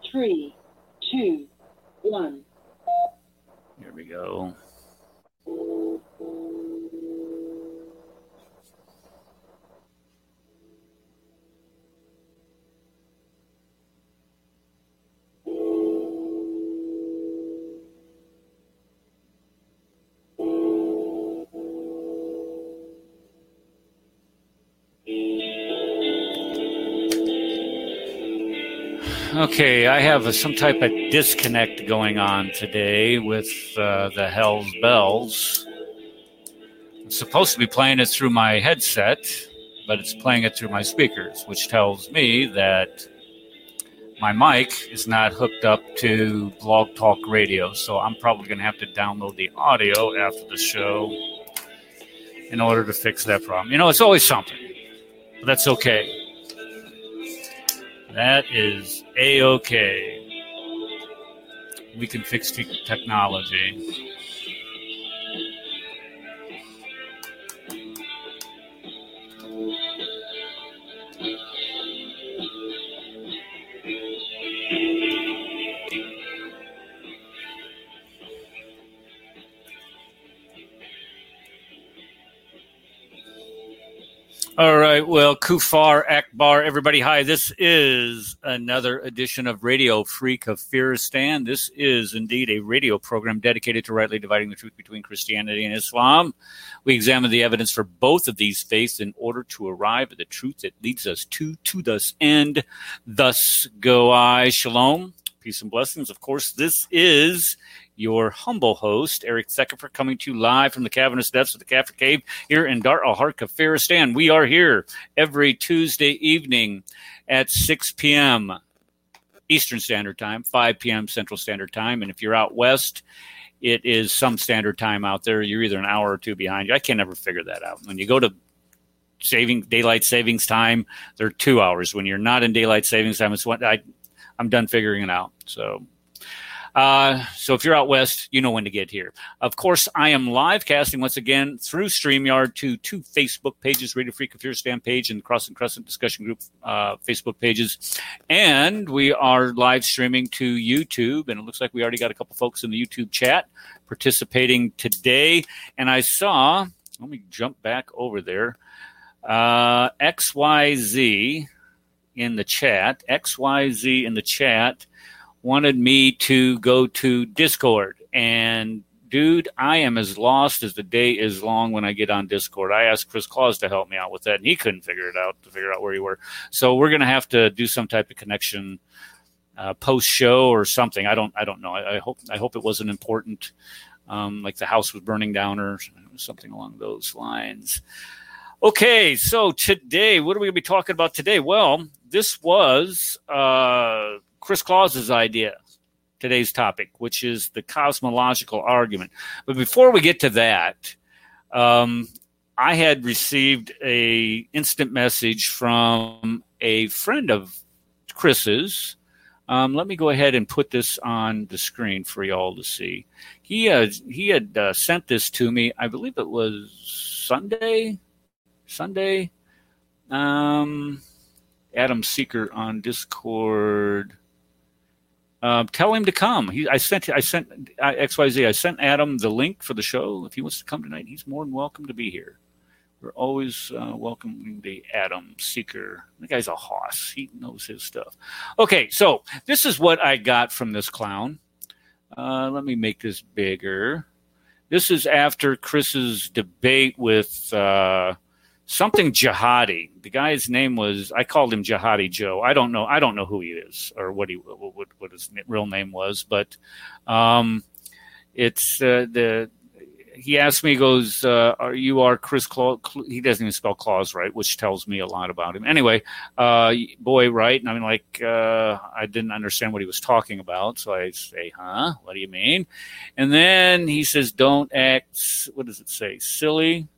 3, 2, 1. Here we go. Okay, I have some type of disconnect going on today with the Hell's Bells. I'm supposed to be playing it through my headset, but it's playing it through my speakers, which tells me that my mic is not hooked up to Blog Talk Radio, so I'm probably going to have to download the audio after the show in order to fix that problem. You know, it's always something, but that's okay. That is A-okay. We can fix technology. All right, well, Kufar Akbar, everybody, hi. This is another edition of Radio Free Kafiristan. This is indeed a radio program dedicated to rightly dividing the truth between Christianity and Islam. We examine the evidence for both of these faiths in order to arrive at the truth that leads us to this end. Thus go I. Shalom, peace and blessings. Of course, this is your humble host, Eric Theckenfer, coming to you live from the cavernous depths of the Kafir Cave here in Dar al-Har, Kafiristan. We are here every Tuesday evening at 6 p.m. Eastern Standard Time, 5 p.m. Central Standard Time. And if you're out west, it is some standard time out there. You're either an hour or two behind. I can never figure that out. When you go to daylight savings time, they're 2 hours. When you're not in daylight savings time, it's I'm done figuring it out. So if you're out west, you know when to get here. Of course, I am live casting once again through StreamYard to two Facebook pages, Radio Free Kafiristan page and Cross and Crescent Discussion Group Facebook pages. And we are live streaming to YouTube. And it looks like we already got a couple folks in the YouTube chat participating today. And I saw, let me jump back over there, XYZ in the chat. XYZ in the chat wanted me to go to Discord. And, dude, I am as lost as the day is long when I get on Discord. I asked Chris Claus to help me out with that, and he couldn't figure out where you were. So we're going to have to do some type of connection post-show or something. I don't know. I hope it wasn't important, like the house was burning down or something along those lines. Okay, so today, what are we going to be talking about today? Well, this was Chris Claus's idea, today's topic, which is the cosmological argument. But before we get to that, I had received a instant message from a friend of Chris's. Let me go ahead and put this on the screen for y'all to see. He had sent this to me, I believe it was Sunday. Adam Seeker on Discord. Tell him to come. I sent XYZ. I sent Adam the link for the show. If he wants to come tonight, he's more than welcome to be here. We're always welcoming the Adam Seeker. The guy's a hoss. He knows his stuff. Okay, so this is what I got from this clown. Let me make this bigger. This is after Chris's debate with something Jihadi. The guy's name was, I called him Jihadi Joe. I don't know who he is or what his real name was, but it's he asked me, he goes, are Chris Claus? He doesn't even spell Claus right, which tells me a lot about him. Anyway, boy, right? And I mean, I didn't understand what he was talking about. So I say, huh? What do you mean? And then he says, don't act, what does it say? Silly.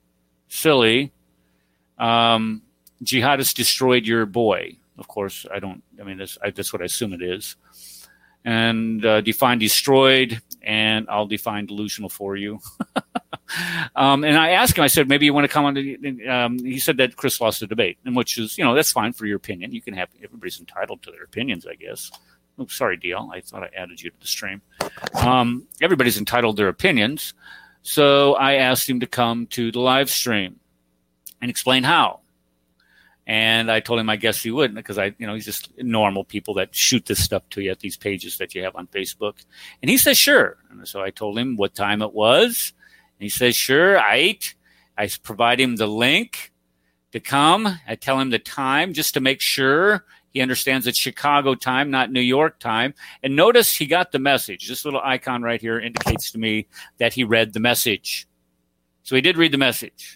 Jihadists destroyed your boy. Of course, that's what I assume it is. And define destroyed, and I'll define delusional for you. And I asked him, I said, maybe you want to come on to, he said that Chris lost the debate, and which is, that's fine for your opinion. You can have, everybody's entitled to their opinions, I guess. Oh, sorry, DL. I thought I added you to the stream. Everybody's entitled to their opinions. So I asked him to come to the live stream and explain how. And I told him I guess he wouldn't because he's just normal people that shoot this stuff to you at these pages that you have on Facebook. And he says, sure. And so I told him what time it was. And he says, sure. I provide him the link to come. I tell him the time just to make sure he understands it's Chicago time, not New York time. And notice he got the message. This little icon right here indicates to me that he read the message. So he did read the message.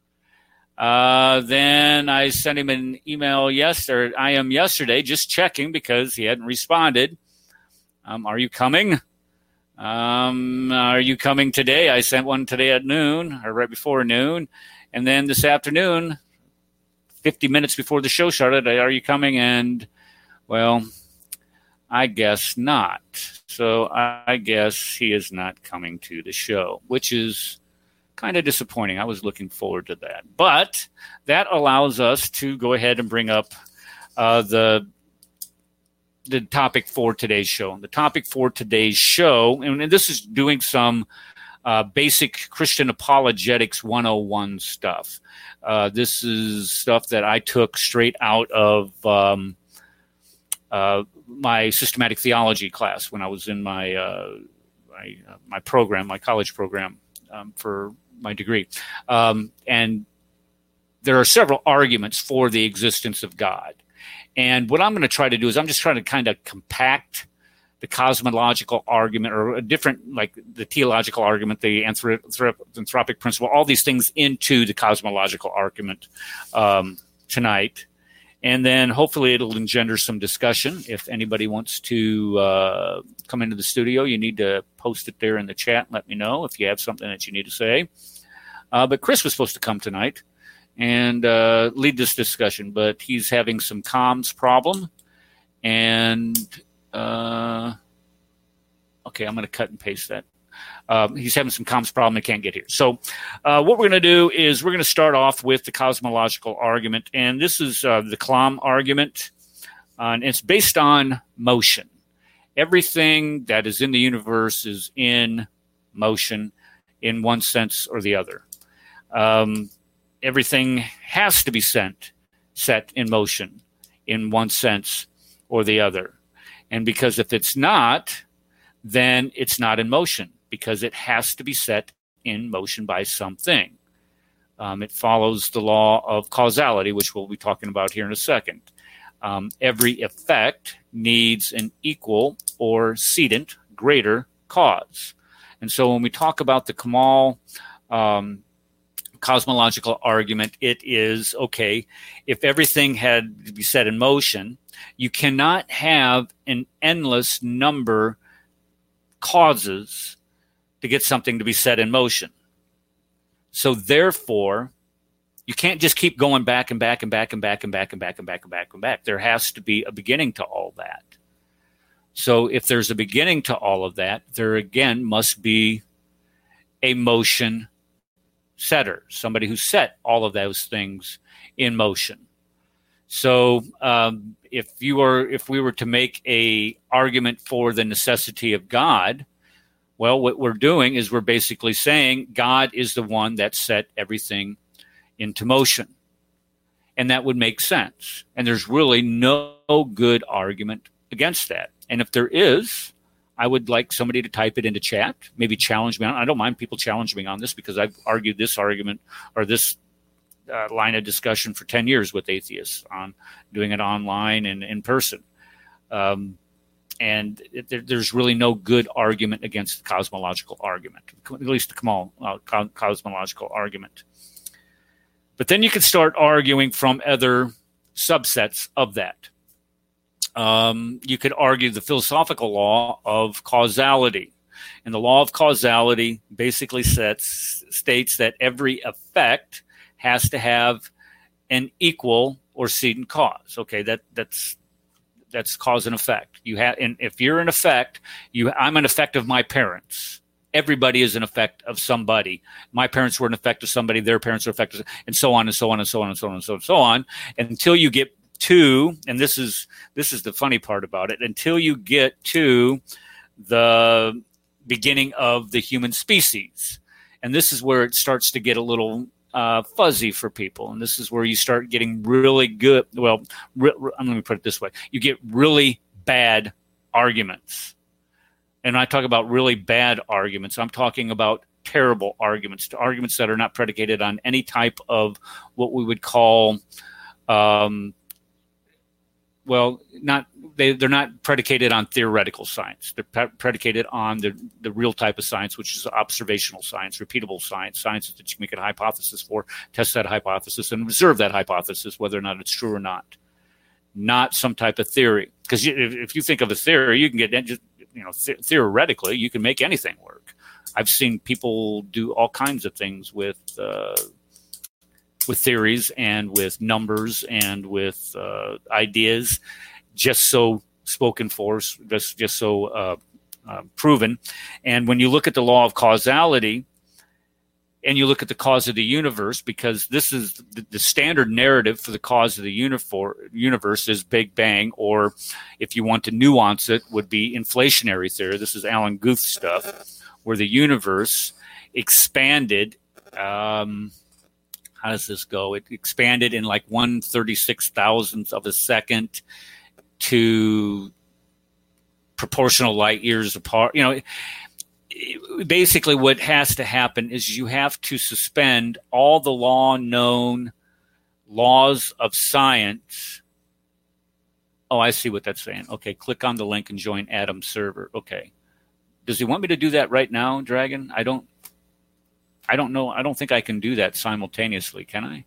Then I sent him an email yesterday, just checking because he hadn't responded. Are you coming? Are you coming today? I sent one today at noon or right before noon. And then this afternoon, 50 minutes before the show started, are you coming? And, well, I guess not. So I guess he is not coming to the show, which is kind of disappointing. I was looking forward to that. But that allows us to go ahead and bring up the topic for today's show. The topic for today's show, and this is doing some basic Christian apologetics 101 stuff. This is stuff that I took straight out of my systematic theology class when I was in my program, my college program for my degree. And there are several arguments for the existence of God. And what I'm going to try to do is I'm just trying to kind of compact the cosmological argument or a different, like the theological argument, the anthropic principle, all these things into the cosmological argument tonight. And then hopefully it'll engender some discussion. If anybody wants to come into the studio, you need to post it there in the chat and let me know if you have something that you need to say. But Chris was supposed to come tonight and lead this discussion, but he's having some comms problem. And, okay, I'm going to cut and paste that. He's having some comms problem and can't get here. So what we're going to do is we're going to start off with the cosmological argument. And this is the Kalam argument. And it's based on motion. Everything that is in the universe is in motion in one sense or the other. Everything has to be set in motion in one sense or the other. And because if it's not, then it's not in motion, because it has to be set in motion by something. It follows the law of causality, which we'll be talking about here in a second. Every effect needs an equal or cedent greater cause. And so when we talk about the Kamal cosmological argument, it is, okay, if everything had to be set in motion, you cannot have an endless number causes to get something to be set in motion. So therefore, you can't just keep going back and back and back and back and back and back and back and back and back. There has to be a beginning to all that. So if there's a beginning to all of that, there again must be a motion setter, somebody who set all of those things in motion. So if we were to make a argument for the necessity of God, well, what we're doing is we're basically saying God is the one that set everything into motion. And that would make sense. And there's really no good argument against that. And if there is, I would like somebody to type it into chat, maybe challenge me on. I don't mind people challenging me on this because I've argued this argument or this line of discussion for 10 years with atheists on doing it online and in person. There's really no good argument against the cosmological argument, at least the Kamal cosmological argument. But then you can start arguing from other subsets of that. You could argue the philosophical law of causality. And the law of causality basically states that every effect has to have an equal or cedent cause. Okay, that's cause and effect. And if you're an effect, I'm an effect of my parents. Everybody is an effect of somebody. My parents were an effect of somebody. Their parents were an effect of, and so on and so on and so on and so on and so on, until you get to, and this is the funny part about it, until you get to the beginning of the human species. And this is where it starts to get a little fuzzy for people. And this is where you start getting really good. Well, let me put it this way. You get really bad arguments. And when I talk about really bad arguments, I'm talking about terrible arguments, arguments that are not predicated on any type of what we would call, they're not predicated on theoretical science. They're predicated on the real type of science, which is observational science, repeatable science, sciences that you make a hypothesis for, test that hypothesis, and observe that hypothesis, whether or not it's true or not some type of theory. Because if you think of a theory, you can get just, theoretically, you can make anything work. I've seen people do all kinds of things with theories and with numbers and with ideas, just so spoken for, just so proven. And when you look at the law of causality and you look at the cause of the universe, because this is the standard narrative for the cause of the universe is Big Bang, or if you want to nuance it, would be inflationary theory. This is Alan Guth stuff, where the universe expanded. How does this go? It expanded in like 1/36,000th of a second to proportional light years apart. Basically what has to happen is you have to suspend all the known laws of science. Oh, I see what that's saying. Okay, click on the link and join Adam's server. Okay. Does he want me to do that right now, Dragon? I don't know. I don't think I can do that simultaneously, can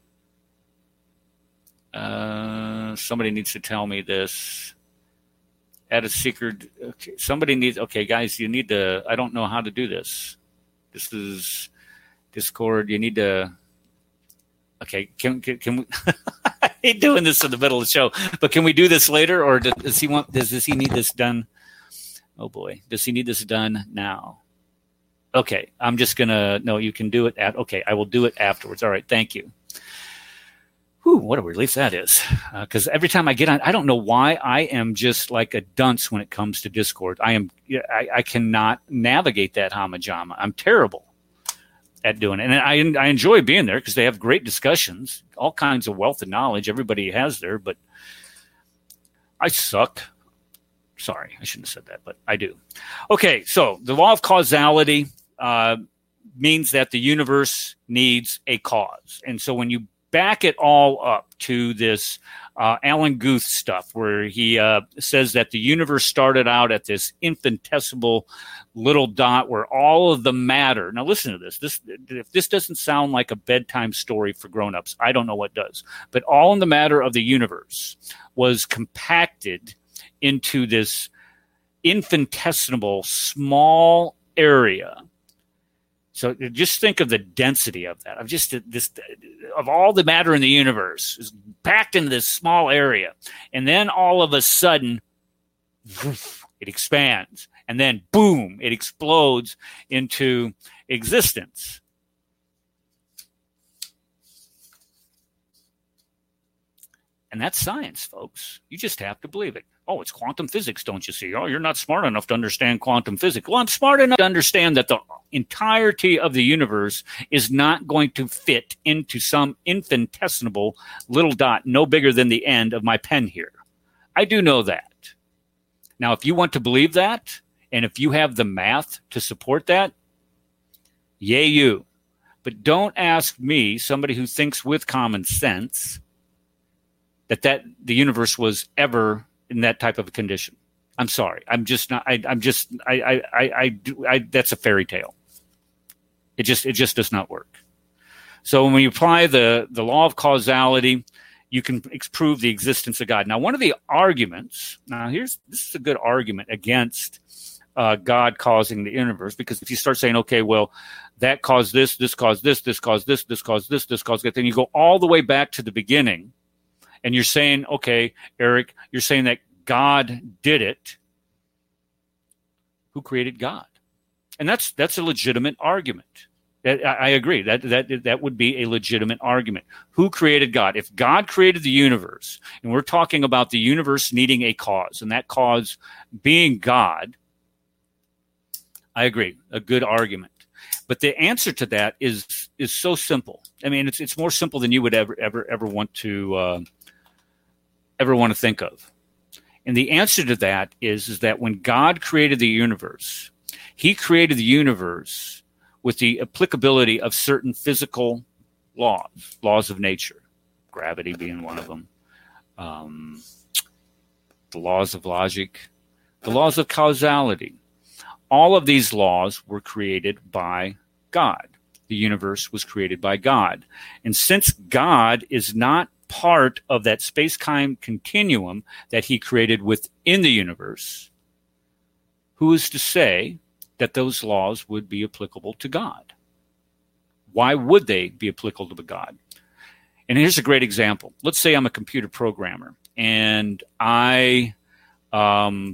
I? Somebody needs to tell me this. Add a secret. Okay, somebody needs. Okay, guys, you need to. I don't know how to do this. This is Discord. You need to. Okay, can we? I hate doing this in the middle of the show, but can we do this later, or does he want? Does he need this done? Oh boy, does he need this done now? Okay, I'm just gonna. No, you can do it okay, I will do it afterwards. All right, thank you. Whew, what a relief that is. Because every time I get on, I don't know why I am just like a dunce when it comes to Discord. I cannot navigate that hamajama. I'm terrible at doing it. And I enjoy being there because they have great discussions, all kinds of wealth of knowledge everybody has there, but I suck. Sorry, I shouldn't have said that, but I do. Okay, so the law of causality means that the universe needs a cause. And so when you back it all up to this Alan Guth stuff, where he says that the universe started out at this infinitesimal little dot where all of the matter. Now listen to this. If this doesn't sound like a bedtime story for grown-ups, I don't know what does. But all in the matter of the universe was compacted into this infinitesimal small area. So just think of the density of that, of all the matter in the universe is packed into this small area. And then all of a sudden, it expands. And then, boom, it explodes into existence. And that's science, folks. You just have to believe it. Oh, it's quantum physics, don't you see? Oh, you're not smart enough to understand quantum physics. Well, I'm smart enough to understand that the entirety of the universe is not going to fit into some infinitesimal little dot no bigger than the end of my pen here. I do know that. Now, if you want to believe that, and if you have the math to support that, yay you. But don't ask me, somebody who thinks with common sense, that the universe was ever in that type of a condition. I'm sorry. I'm just not. That's a fairy tale. It just does not work. So when you apply the law of causality, you can prove the existence of God. Now, one of the arguments. This is a good argument against God causing the universe, because if you start saying, okay, well, that caused this caused this, this caused this, this caused this, this caused that, then you go all the way back to the beginning. And you're saying, okay, Eric, you're saying that God did it. Who created God? And that's a legitimate argument. I agree. That would be a legitimate argument. Who created God? If God created the universe, and we're talking about the universe needing a cause, and that cause being God, I agree. A good argument. But the answer to that is so simple. I mean, it's more simple than you would ever want to think of. And the answer to that is that when God created the universe, He created the universe with the applicability of certain physical laws of nature, gravity being one of them, the laws of logic, the laws of causality. All of these laws were created by God. The universe was created by God. And since God is not part of that space-time continuum that He created within the universe, who is to say that those laws would be applicable to God? Why would they be applicable to God? And here's a great example. Let's say I'm a computer programmer and I make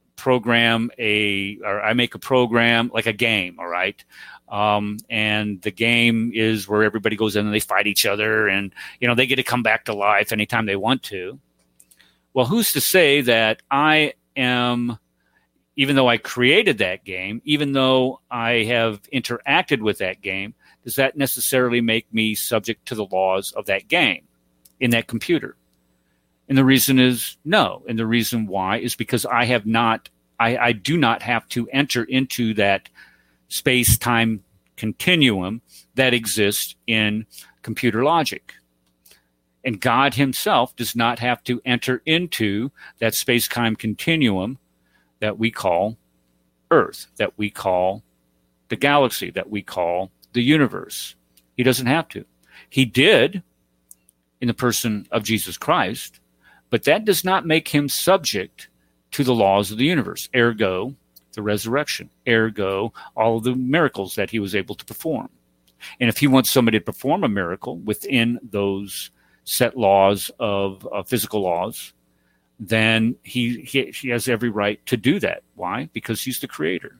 a program like a game, all right? And the game is where everybody goes in and they fight each other and, they get to come back to life anytime they want to. Well, who's to say that I am, even though I created that game, even though I have interacted with that game, does that necessarily make me subject to the laws of that game in that computer? And the reason is no. And the reason why is because I do not have to enter into that space-time continuum that exists in computer logic. And God Himself does not have to enter into that space-time continuum that we call Earth, that we call the galaxy, that we call the universe. He doesn't have to. He did in the person of Jesus Christ, but that does not make Him subject to the laws of the universe, ergo the resurrection, ergo all of the miracles that He was able to perform. And if He wants somebody to perform a miracle within those set laws of physical laws, then he has every right to do that. Why? Because He's the creator.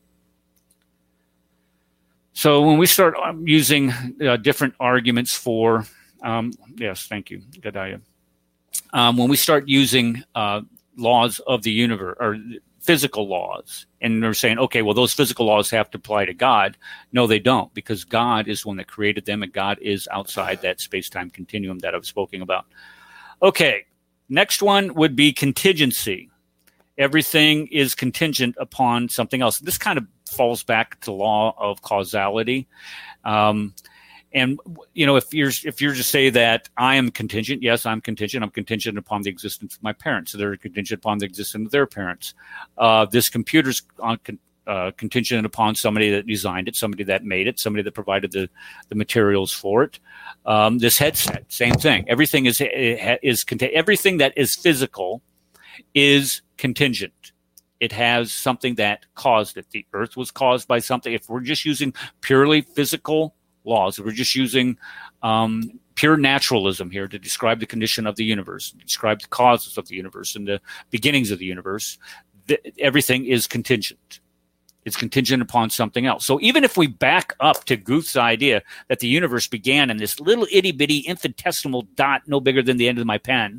So when we start using different arguments for, yes, thank you, Gadaya. When we start using laws of the universe or physical laws, and they're saying, okay, well, those physical laws have to apply to God. No, they don't, because God is the one that created them, and God is outside that space-time continuum that I was speaking about. Okay. Next one would be contingency. Everything is contingent upon something else. This kind of falls back to the law of causality. And if you're to say that I am contingent, yes, I'm contingent. I'm contingent upon the existence of my parents. So they're contingent upon the existence of their parents. This computer's contingent upon somebody that designed it, somebody that made it, somebody that provided the materials for it. This headset, same thing. Everything everything that is physical is contingent. It has something that caused it. The Earth was caused by something. If we're just using purely physical laws, if we're just using pure naturalism here to describe the condition of the universe, describe the causes of the universe and the beginnings of the universe, everything is contingent. It's contingent upon something else. So even if we back up to Guth's idea that the universe began in this little itty-bitty infinitesimal dot no bigger than the end of my pen,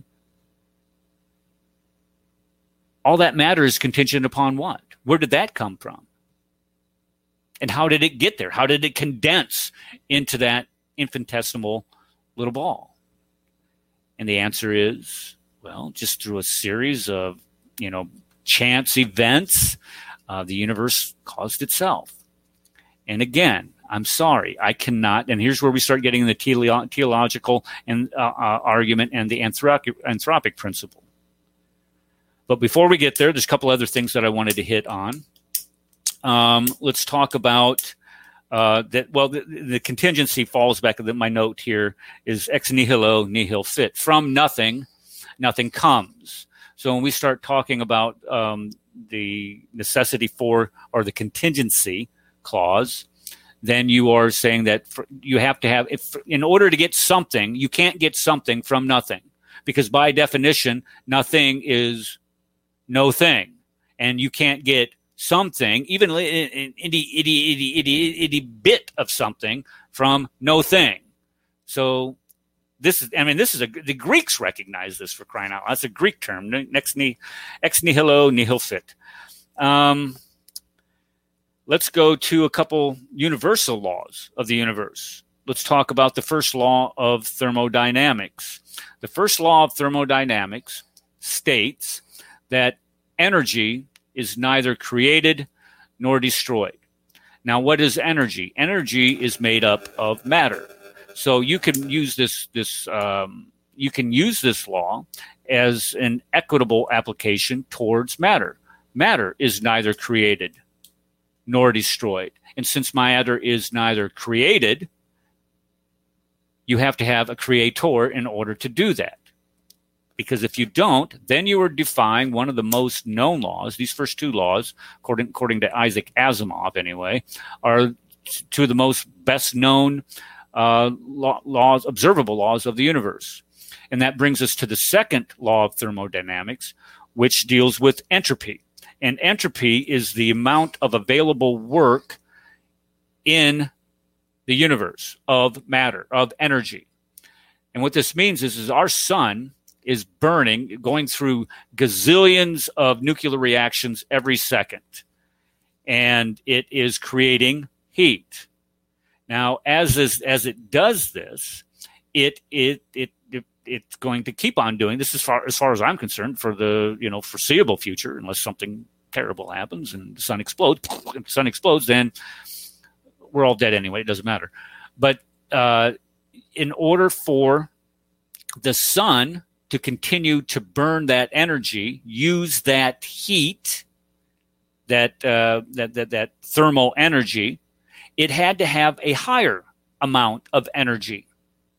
all that matter is contingent upon what? Where did that come from? And how did it get there? How did it condense into that infinitesimal little ball? And the answer is, well, just through a series of, chance events. The universe caused itself. And again, I'm sorry, I cannot, and here's where we start getting the teleological and argument and the anthropic principle. But before we get there, there's a couple other things that I wanted to hit on. Let's talk about that. Well, the contingency falls back. My note here is ex nihilo nihil fit. From nothing, nothing comes. So when we start talking about the necessity for, or the contingency clause, then you are saying that you have to have, in order to get something, you can't get something from nothing, because by definition, nothing is no thing, and you can't get something, even an itty bit of something, from no thing. So the Greeks recognize this, for crying out loud. That's a Greek term, ex nihilo nihil fit. Let's go to a couple universal laws of the universe. Let's talk about the first law of thermodynamics. The first law of thermodynamics states that energy is neither created nor destroyed. Now, what is energy? Energy is made up of matter. So you can use this law as an equitable application towards matter. Matter is neither created nor destroyed. And since matter is neither created, you have to have a creator in order to do that. Because if you don't, then you are defying one of the most known laws. These first two laws, according to Isaac Asimov anyway, are two of the most best known observable laws of the universe. And that brings us to the second law of thermodynamics, which deals with entropy. And entropy is the amount of available work in the universe of matter, of energy. And what this means is our sun is burning, going through gazillions of nuclear reactions every second. And it is creating heat. Now, as it does this, it's going to keep on doing this as far as I'm concerned for the foreseeable future, unless something terrible happens and the sun explodes. If the sun explodes, then we're all dead anyway. It doesn't matter. But in order for the sun to continue to burn that energy, use that heat, that thermal energy, it had to have a higher amount of energy.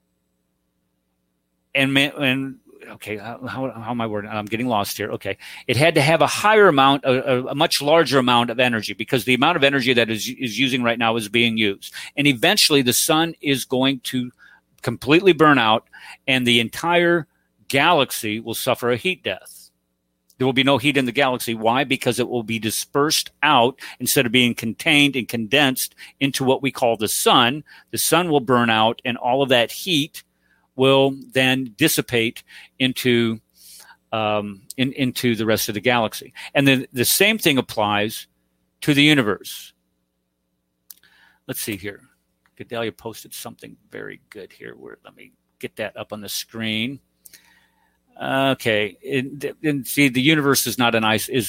And okay, how am I wording? I'm getting lost here. Okay, it had to have a higher amount, a much larger amount of energy, because the amount of energy that is using right now is being used, and eventually the sun is going to completely burn out, and the entire galaxy will suffer a heat death. There will be no heat in the galaxy. Why? Because it will be dispersed out instead of being contained and condensed into what we call the sun. The sun will burn out, and all of that heat will then dissipate into the rest of the galaxy. And then the same thing applies to the universe. Let's see here. Gedalia posted something very good here. Let me get that up on the screen. Okay, and see, the universe is an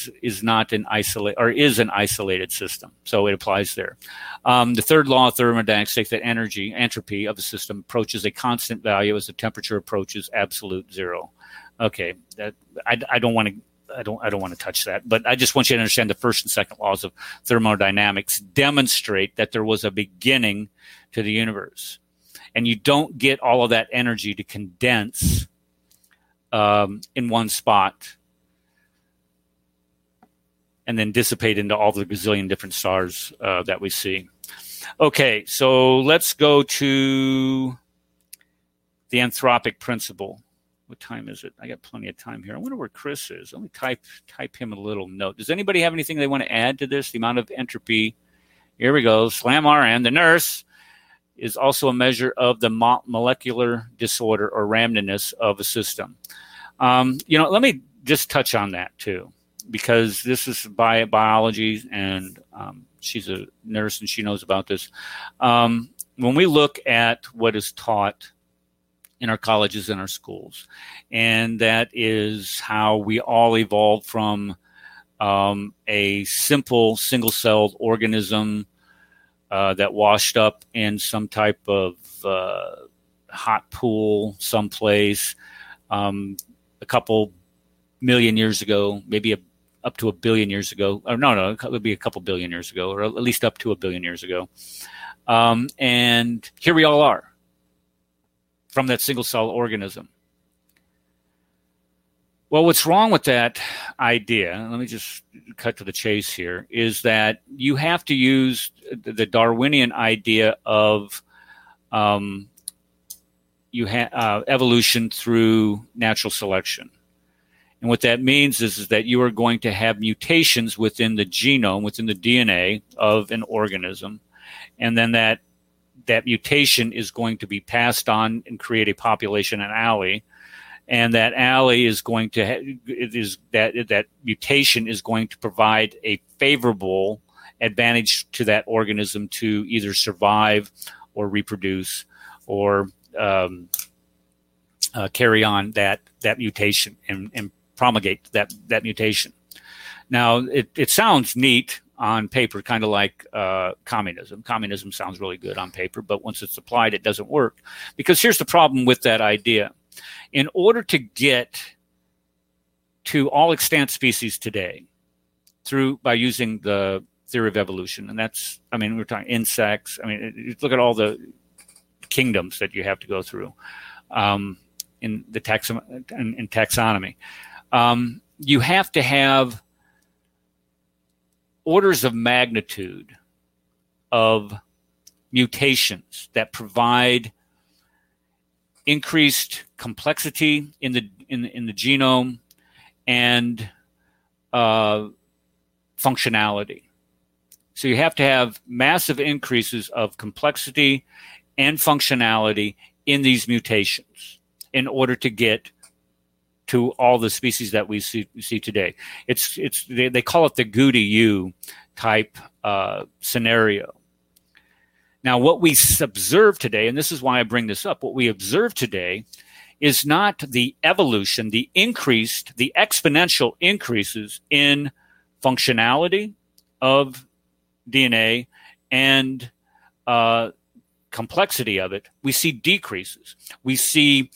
isolated system, so it applies there. The third law of thermodynamics states that entropy of a system approaches a constant value as the temperature approaches absolute zero. Okay, I don't want to touch that, but I just want you to understand the first and second laws of thermodynamics demonstrate that there was a beginning to the universe, and you don't get all of that energy to condense in one spot and then dissipate into all the gazillion different stars that we see. Okay, so let's go to the anthropic principle. What time is it? I got plenty of time here. I wonder where Chris is. Let me type him a little note. Does anybody have anything they want to add to this? The amount of entropy. Here we go. Slam RN, the nurse, is also a measure of the molecular disorder or randomness of a system. Let me just touch on that too, because this is biology, and she's a nurse and she knows about this. When we look at what is taught in our colleges and our schools, and that is how we all evolved from a simple single-celled organism that washed up in some type of hot pool someplace a couple million years ago, maybe up to a billion years ago. Or no, it would be a couple billion years ago, or at least up to a billion years ago. And here we all are from that single-cell organism. Well, what's wrong with that idea, let me just cut to the chase here, is that you have to use the Darwinian idea of evolution through natural selection. And what that means is that you are going to have mutations within the genome, within the DNA of an organism. And then that mutation is going to be passed on and create a population, an allele. And that allele is going to, that mutation is going to provide a favorable advantage to that organism to either survive or reproduce or carry on that mutation and promulgate that mutation. Now, it sounds neat on paper, kind of like communism. Communism sounds really good on paper, but once it's applied, it doesn't work. Because here's the problem with that idea. In order to get to all extant species today by using the theory of evolution, and that's, I mean, we're talking insects. I mean, look at all the kingdoms that you have to go through in the taxonomy. You have to have orders of magnitude of mutations that provide increased complexity in the genome and functionality. So you have to have massive increases of complexity and functionality in these mutations in order to get to all the species that we see today. They call it the Goody-U type scenario. Now, what we observe today, and this is why I bring this up, what we observe today is not the evolution, the exponential increases in functionality of DNA and complexity of it. We see decreases. We see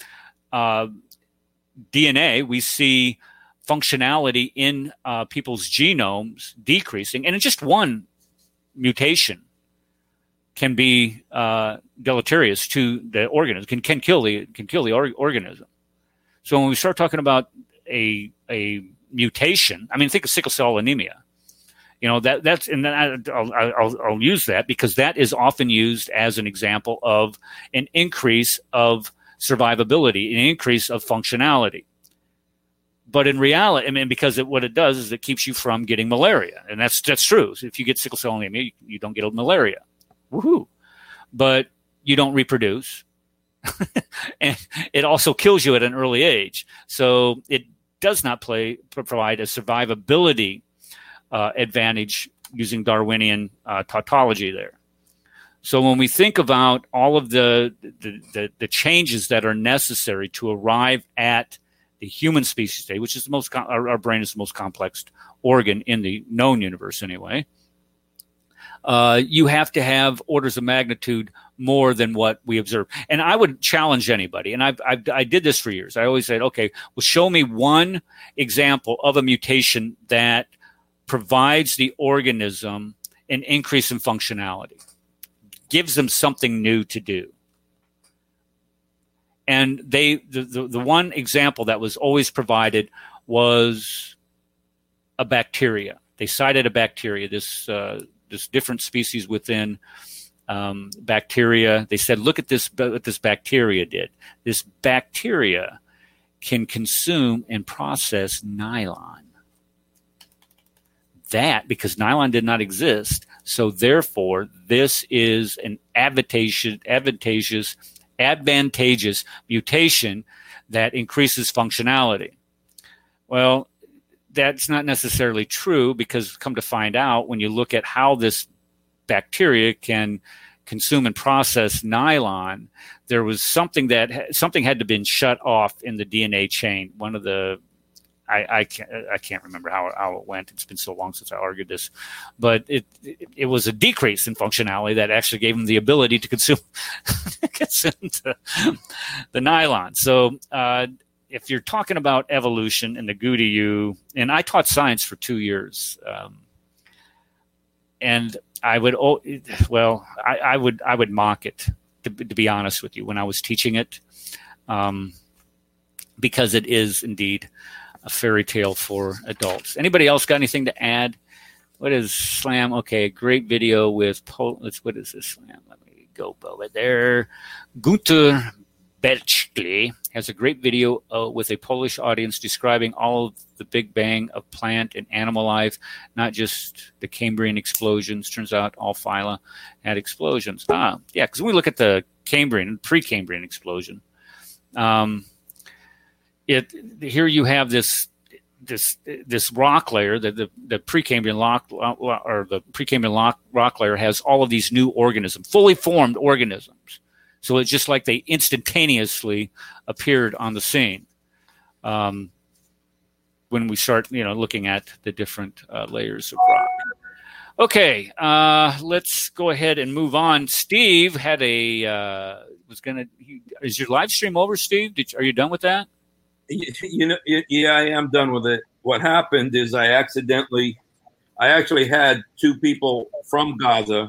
DNA, we see functionality in people's genomes decreasing, and in just one mutation can be deleterious to the organism, can kill the organism. So when we start talking about a mutation, I mean, think of sickle cell anemia. You know, that's, and then I'll use that because that is often used as an example of an increase of survivability, an increase of functionality. But in reality, I mean, because what it does is it keeps you from getting malaria, and that's true. So if you get sickle cell anemia, you don't get malaria. Woohoo! But you don't reproduce, and it also kills you at an early age. So it does not provide a survivability advantage using Darwinian tautology there. So when we think about all of the changes that are necessary to arrive at the human species state, which is our brain is the most complex organ in the known universe anyway, you have to have orders of magnitude more than what we observe. And I would challenge anybody, and I did this for years. I always said, okay, well, show me one example of a mutation that provides the organism an increase in functionality, gives them something new to do. And the one example that was always provided was a bacteria. They cited a bacteria, this different species within bacteria. They said, look at what this bacteria did. This bacteria can consume and process nylon. That, because nylon did not exist, so therefore this is an advantageous mutation that increases functionality. Well, that's not necessarily true, because come to find out, when you look at how this bacteria can consume and process nylon, there was something had to have been shut off in the DNA chain. One of the I can't remember how it went. It's been so long since I argued this, but it was a decrease in functionality that actually gave them the ability to consume the nylon. So if you're talking about evolution and the Goody-U, and I taught science for 2 years, and I would mock it, to be honest with you, when I was teaching it, because it is indeed a fairy tale for adults. Anybody else got anything to add? What is SLAM? Okay, a great video with what is this SLAM? Let me go over there. Gunter Berchli has a great video with a Polish audience describing all of the Big Bang of plant and animal life, not just the Cambrian explosions. Turns out all phyla had explosions. Yeah, because when we look at the Cambrian, pre-Cambrian explosion, here you have this rock layer, the Precambrian rock layer has all of these new organisms, fully formed organisms. So it's just like they instantaneously appeared on the scene. When we start, looking at the different layers of rock. Okay, let's go ahead and move on. Steve had is your live stream over, Steve? Are you done with that? Yeah, I am done with it. What happened is I actually had two people from Gaza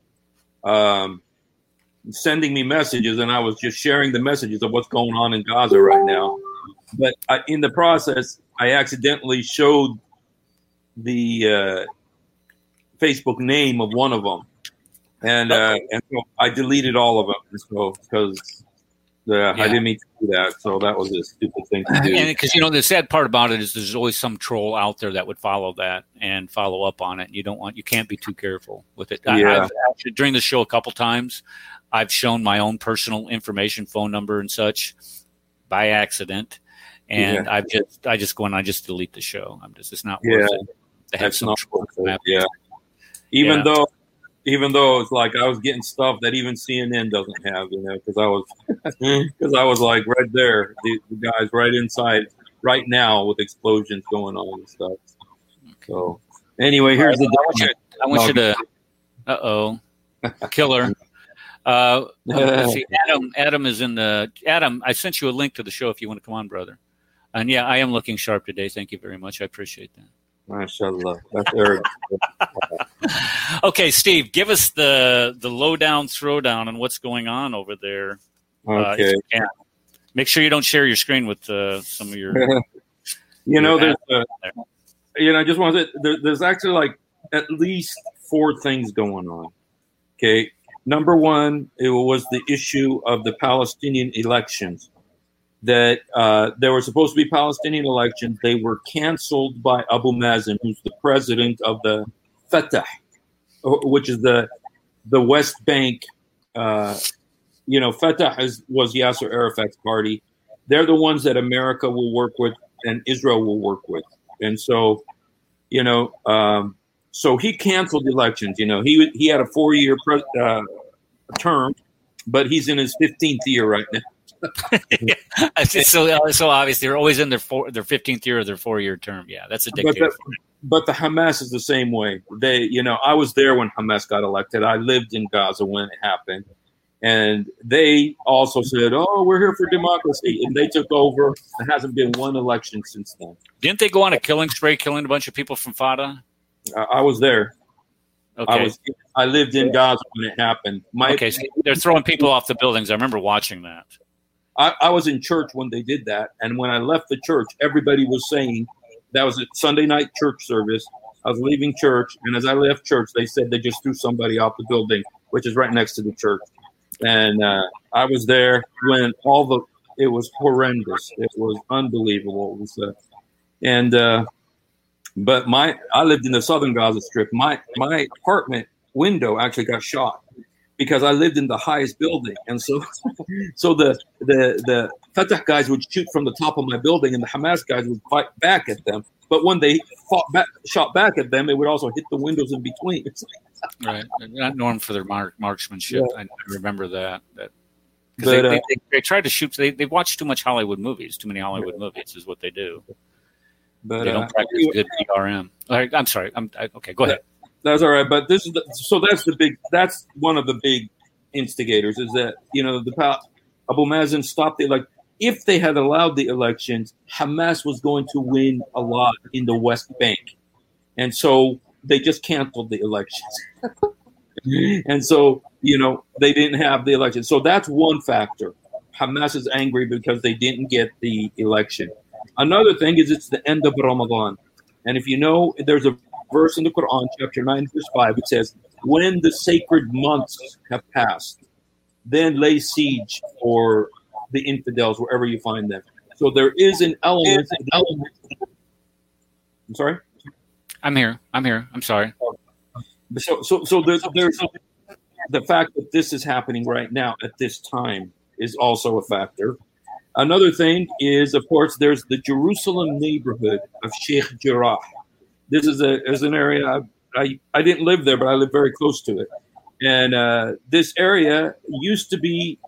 sending me messages, and I was just sharing the messages of what's going on in Gaza right now. But in the process, I accidentally showed the Facebook name of one of them, and so I deleted all of them. So because I didn't mean to do that, so that was a stupid thing to do. And because the sad part about it is there's always some troll out there that would follow that and follow up on it. You can't be too careful with it. Yeah. I've actually, during the show a couple times, I've shown my own personal information, phone number and such, by accident, and I just go and I just delete the show. It's not worth it. That's not worth it. Yeah. Even though it's like I was getting stuff that even CNN doesn't have, because I was like right there, the guys right inside right now with explosions going on and stuff. So anyway, here's the. I want you to. Killer. Let's see. Adam is in the. Adam, I sent you a link to the show if you want to come on, brother. And yeah, I am looking sharp today. Thank you very much. I appreciate that. MashaAllah. That's Eric. Okay, Steve, give us the lowdown throwdown on what's going on over there. Okay. Make sure you don't share your screen with some of your. There's. I just want to say there's actually like at least 4 things going on. Okay, number one, it was the issue of the Palestinian elections. That there were supposed to be Palestinian elections. They were canceled by Abu Mazen, who's the president of the Fatah, which is the West Bank. Fatah was Yasser Arafat's party. They're the ones that America will work with and Israel will work with. And so, so he canceled the elections. He had a 4-year term, but he's in his 15th year right now. so obviously they're always in their 15th year of their 4-year term. Yeah, that's a dictator. But the Hamas is the same way. They, I was there when Hamas got elected. I lived in Gaza when it happened, and they also said, "Oh, we're here for democracy," and they took over. There hasn't been one election since then. Didn't they go on a killing spree, killing a bunch of people from Fatah? I was there. Okay. I lived in Gaza when it happened. So they're throwing people off the buildings. I remember watching that. I was in church when they did that, and when I left the church, everybody was saying that was a Sunday night church service. I was leaving church, and as I left church, they said they just threw somebody off the building, which is right next to the church. And I was there when it was horrendous. It was unbelievable. It was, but I lived in the southern Gaza Strip. My apartment window actually got shot because I lived in the highest building, and so the Fatah guys would shoot from the top of my building, and the Hamas guys would fight back at them. But when they shot back at them, it would also hit the windows in between. Right, not known for their marksmanship. Yeah. I remember that. Because they tried to shoot. They watch too much Hollywood movies. Too many Hollywood movies is what they do. But they don't practice good PRM. I'm sorry. Okay, go ahead. That's all right. But that's one of the big instigators is that Abu Mazen stopped the if they had allowed the elections, Hamas was going to win a lot in the West Bank, and so they just canceled the elections. And so they didn't have the election. So that's one factor. Hamas is angry because they didn't get the election. Another thing is it's the end of Ramadan. And if there's a verse in the Quran, chapter 9, verse 5, it says, when the sacred months have passed, then lay siege for the infidels wherever you find them. So there is an element. I'm sorry. I'm here. I'm sorry. So there's the fact that this is happening right now at this time is also a factor. Another thing is, of course, there's the Jerusalem neighborhood of Sheikh Jarrah. This is an area I didn't live there, but I live very close to it. And this area used to be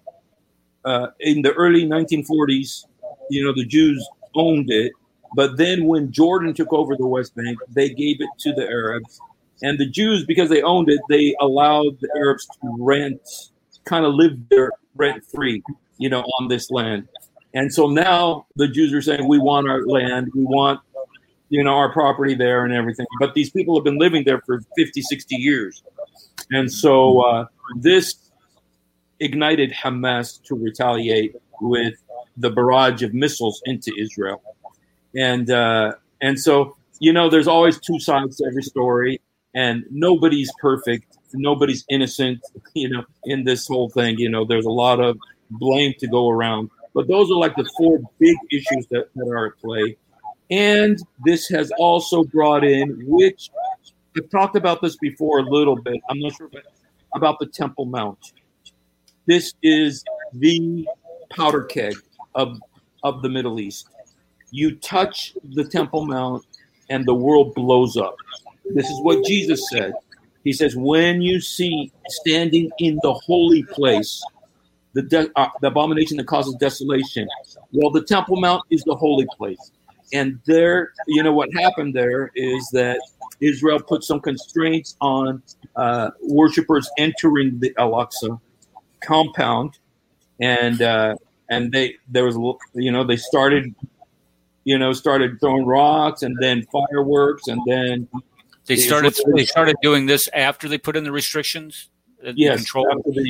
in the early 1940s. The Jews owned it, but then when Jordan took over the West Bank, they gave it to the Arabs. And the Jews, because they owned it, they allowed the Arabs to kind of live there rent-free, on this land. And so now the Jews are saying, we want our land, we want, our property there and everything. But these people have been living there for 50, 60 years. And so this ignited Hamas to retaliate with the barrage of missiles into Israel. And so, there's always two sides to every story. And nobody's perfect. Nobody's innocent, in this whole thing. There's a lot of blame to go around. But those are like the four big issues that are at play. And this has also brought in, which I've talked about this before a little bit. I'm not sure about the Temple Mount. This is the powder keg of the Middle East. You touch the Temple Mount and the world blows up. This is what Jesus said. He says, when you see standing in the holy place, the abomination that causes desolation. Well, the Temple Mount is the holy place. And there, what happened there is that Israel put some constraints on worshipers entering the Al-Aqsa compound. And they started throwing rocks and then fireworks and then They started doing this after they put in the restrictions. Yes, control?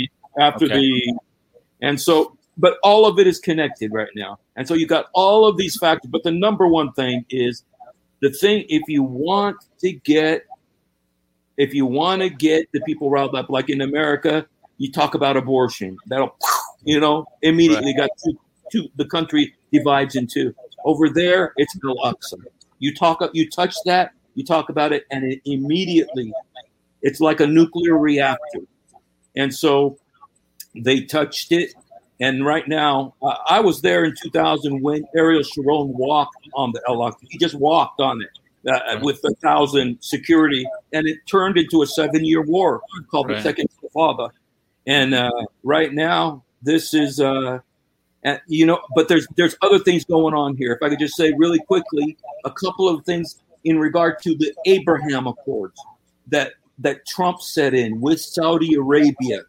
But all of it is connected right now, and so you got all of these factors. But the number one thing is if you want to get the people riled up, like in America, you talk about abortion. That'll immediately got the country divides in two. Over there, it's Al-Aqsa. You touch that. You talk about it, and it immediately, it's like a nuclear reactor. And so they touched it. And right now, I was there in 2000 when Ariel Sharon walked on the Al-Aqsa. He just walked on it with 1,000 security, and it turned into a 7-year war called the Second Intifada. And right now, this is, but there's other things going on here. If I could just say really quickly, a couple of things in regard to the Abraham Accords that Trump set in with Saudi Arabia,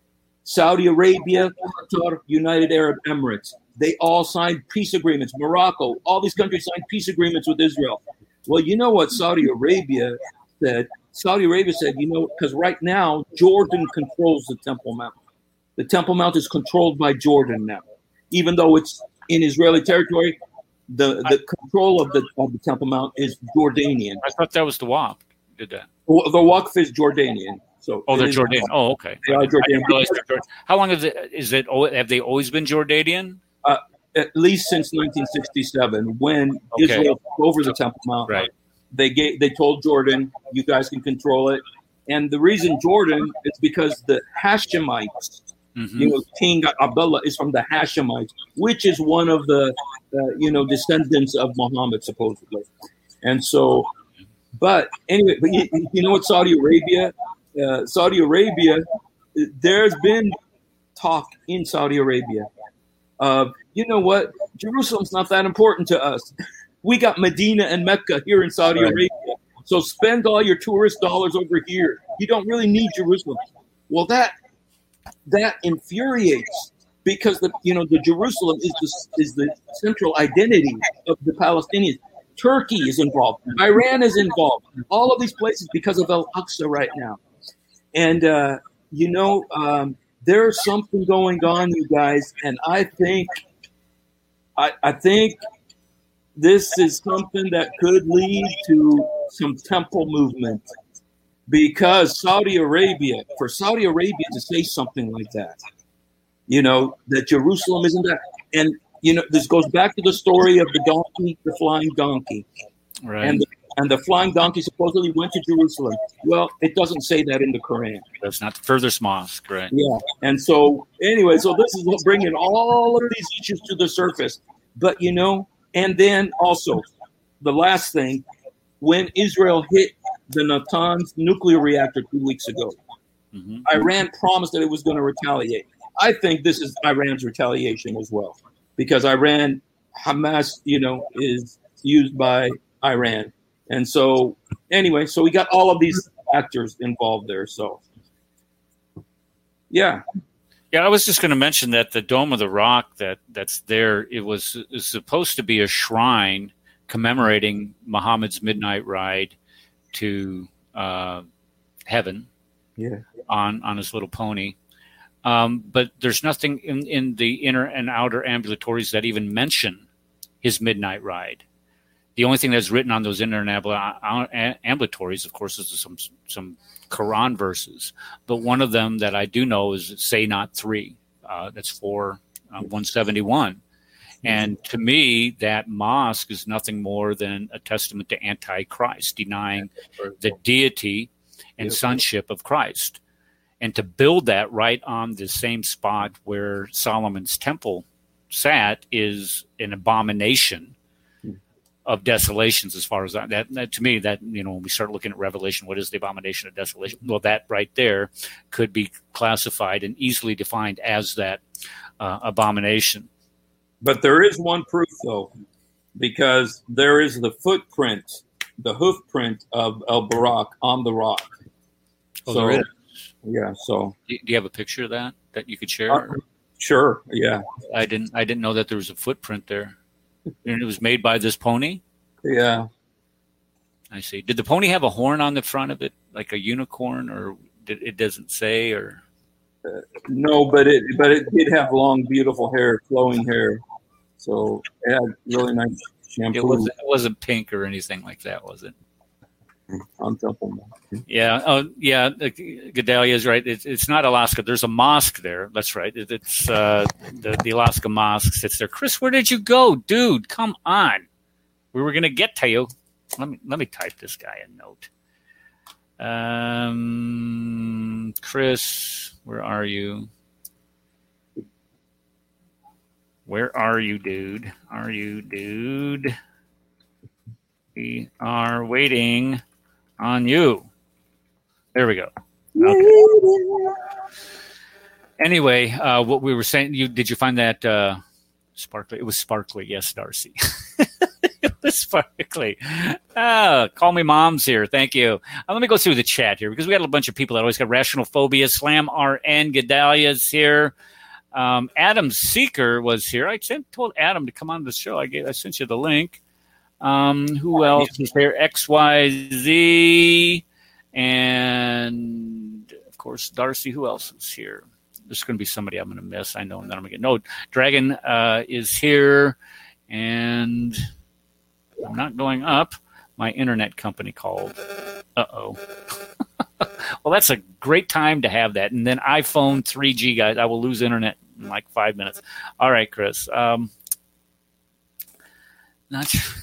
Qatar, United Arab Emirates. They all signed peace agreements. Morocco, all these countries signed peace agreements with Israel. Well, you know what Saudi Arabia said? Saudi Arabia said, because right now Jordan controls the Temple Mount. The Temple Mount is controlled by Jordan now, even though it's in Israeli territory. The control of the Temple Mount is Jordanian. I thought that was the Waqf did that. Well, the Waqf is Jordanian. So they're Jordanian. Oh, okay. They are Jordanian. How long is it? Have they always been Jordanian? At least since 1967, when Israel took over the Temple Mount. Right. They told Jordan, you guys can control it. And the reason Jordan is because the Hashemites, King Abdullah is from the Hashemites, which is one of the descendants of Muhammad, supposedly. And so, but anyway, but you know what, Saudi Arabia, there's been talk in Saudi Arabia of, what, Jerusalem's not that important to us. We got Medina and Mecca here in Saudi Arabia. So spend all your tourist dollars over here. You don't really need Jerusalem. Well, that infuriates, because the Jerusalem is the central identity of the Palestinians. Turkey is involved. Iran is involved. All of these places because of Al-Aqsa right now. And there's something going on, you guys, and I think this is something that could lead to some temple movement, because for Saudi Arabia to say something like that, that Jerusalem isn't that. And this goes back to the story of the donkey, the flying donkey, right? And the flying donkey supposedly went to Jerusalem. Well, it doesn't say that in the Quran. That's not the furthest mosque, right? Yeah. And so anyway, so this is bringing all of these issues to the surface. But and then also the last thing, when Israel hit the Natanz nuclear reactor 2 weeks ago, Iran promised that it was going to retaliate. I think this is Iran's retaliation as well, because Hamas, is used by Iran. And so anyway, so we got all of these factors involved there. So, yeah. Yeah, I was just going to mention that the Dome of the Rock that's there, is supposed to be a shrine commemorating Muhammad's midnight ride to heaven on his little pony. But there's nothing in the inner and outer ambulatories that even mention his midnight ride. The only thing that's written on those inner and ambulatories, of course, is some Quran verses. But one of them that I do know is Say Not 3. That's 171. And to me, that mosque is nothing more than a testament to Antichrist, denying the deity and sonship of Christ. And to build that right on the same spot where Solomon's temple sat is an abomination of desolations. As far as that to me, that when we start looking at Revelation, what is the abomination of desolation? Well, that right there could be classified and easily defined as that abomination. But there is one proof, though, because there is the footprint, the hoof print of El Barak on the rock. Oh, so, there is. Yeah. So, do you have a picture of that you could share? Sure. Yeah. I didn't know that there was a footprint there. And it was made by this pony? Yeah. I see. Did the pony have a horn on the front of it, like a unicorn, or it doesn't say? Or no, but it did have long, beautiful hair, flowing hair. So it had really nice shampoo. It wasn't pink or anything like that, was it? On Temple. Yeah. Oh, yeah. Gedalia is right. It's not Alaska. There's a mosque there. That's right. It's the Alaska mosque sits there. Chris, where did you go, dude? Come on. We were gonna get to you. Let me type this guy a note. Chris, where are you? Where are you, dude? Are you, dude? We are waiting on you. There we go. Okay. Anyway, what we were saying, did you find that sparkly? It was sparkly. Yes, Darcy. It was sparkly. Call me moms here. Thank you. Let me go through the chat here because we got a bunch of people that always got rational phobia. Slam RN, Gedalia's here. Adam Seeker was here. I told Adam to come on the show. I sent you the link. Who else is there? XYZ, and of course Darcy. Who else is here? There's going to be somebody I'm going to miss. I know that I'm going to get. No, Dragon is here, and I'm not going up. My internet company called. Uh-oh. Well, that's a great time to have that. And then iPhone 3G, guys. I will lose internet in like 5 minutes. All right, Chris. Not sure.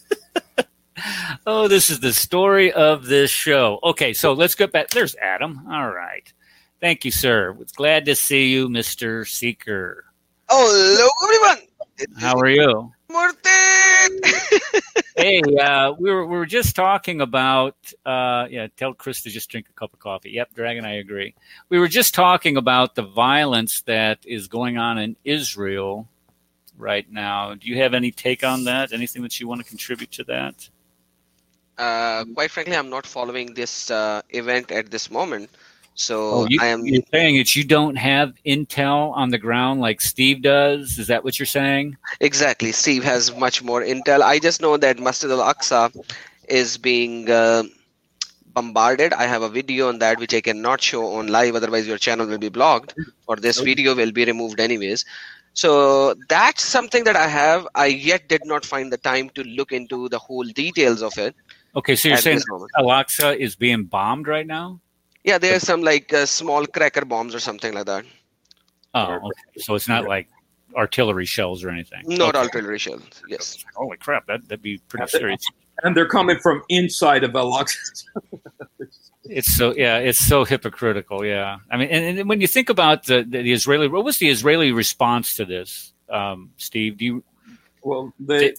Oh, this is the story of this show. Okay, so let's get back. There's Adam. All right. Thank you, sir. It's glad to see you, Mr. Seeker. Oh, hello, everyone. How are you? Morten. Hey, we were just talking about, tell Chris to just drink a cup of coffee. Yep, Dragon, I agree. We were just talking about the violence that is going on in Israel right now. Do you have any take on that? Anything that you want to contribute to that? Quite frankly, I'm not following this event at this moment. So you're saying that you don't have intel on the ground like Steve does? Is that what you're saying? Exactly. Steve has much more intel. I just know that Masjid al-Aqsa is being bombarded. I have a video on that which I cannot show on live, otherwise your channel will be blocked, or this video will be removed anyways. So that's something that I have. I yet did not find the time to look into the whole details of it. Okay, so you're saying Al-Aqsa is being bombed right now? Yeah, there's some like small cracker bombs or something like that. Oh, okay. So it's not like artillery shells or anything. Not artillery shells. Yes. Holy crap, that'd be pretty serious. And they're coming from inside of Al-Aqsa. It's so hypocritical. Yeah, I mean, and when you think about the Israeli, what was the Israeli response to this, Steve? Well,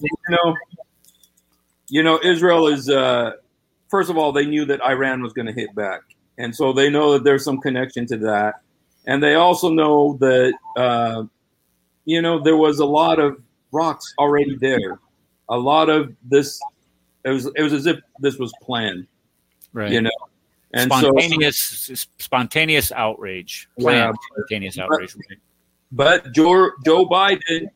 Israel is first of all, they knew that Iran was going to hit back, and so they know that there's some connection to that, and they also know that there was a lot of rocks already there, a lot of this. It was as if this was planned, right? And spontaneous outrage, planned spontaneous outrage. But Joe Biden,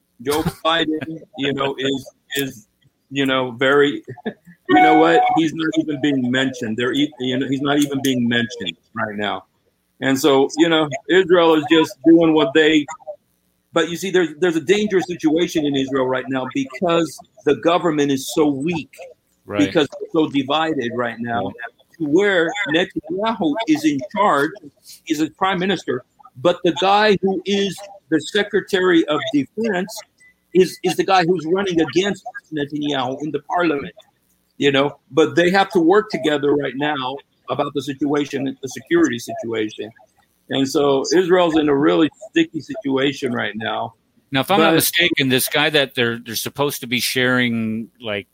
is very, what? He's not even being mentioned. He's not even being mentioned right now. And so, Israel is just doing what they. But you see, there's a dangerous situation in Israel right now because the government is so weak, right? Because it's so divided right now, to where Netanyahu is in charge, he's a prime minister, but the guy who is the Secretary of Defense is the guy who's running against Netanyahu in the parliament, But they have to work together right now about the situation, the security situation. And so Israel's in a really sticky situation right now. Now, if I'm not mistaken, this guy that they're supposed to be sharing, like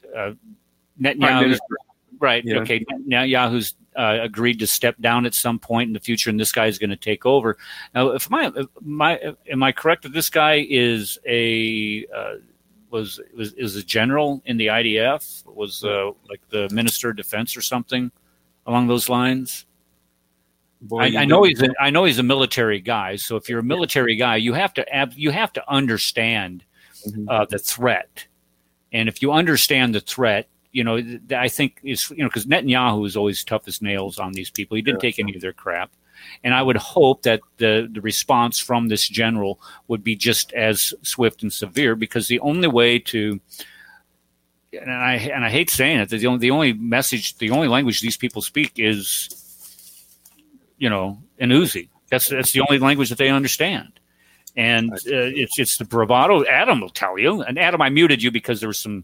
Netanyahu, right? Yeah. Okay, Netanyahu's agreed to step down at some point in the future, and this guy is going to take over. Now, am I correct that this guy is was a general in the IDF? Was like the Minister of Defense or something along those lines? Boy, I know he's a military guy. So if you're a military guy, you have to understand the threat, and if you understand the threat, I think it's because Netanyahu is always tough as nails on these people. He didn't take any of their crap, and I would hope that the response from this general would be just as swift and severe, because the only way to and I hate saying it, the only language these people speak is in Uzi. That's the only language that they understand. And it's the bravado. Adam will tell you. And Adam, I muted you because there was some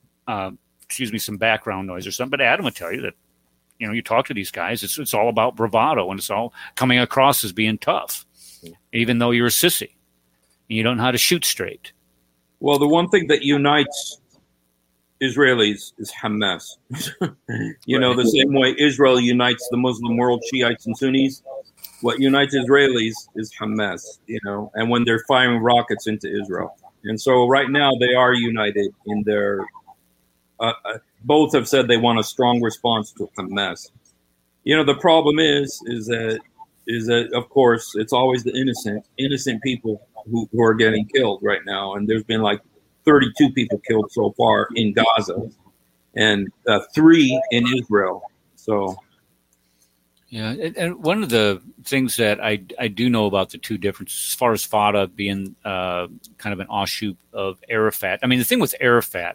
background noise or something. But Adam will tell you that, you talk to these guys, it's all about bravado, and it's all coming across as being tough, even though you're a sissy and you don't know how to shoot straight. Well, the one thing that unites Israelis is Hamas. The same way Israel unites the Muslim world, Shiites and Sunnis. What unites Israelis is Hamas, and when they're firing rockets into Israel. And so right now they are united in their, both have said they want a strong response to Hamas. The problem is that of course it's always the innocent people who are getting killed right now. And there's been like 32 people killed so far in Gaza, and 3 in Israel. So, yeah, and one of the things that I do know about the two differences, as far as Fatah being kind of an offshoot of Arafat. I mean, the thing with Arafat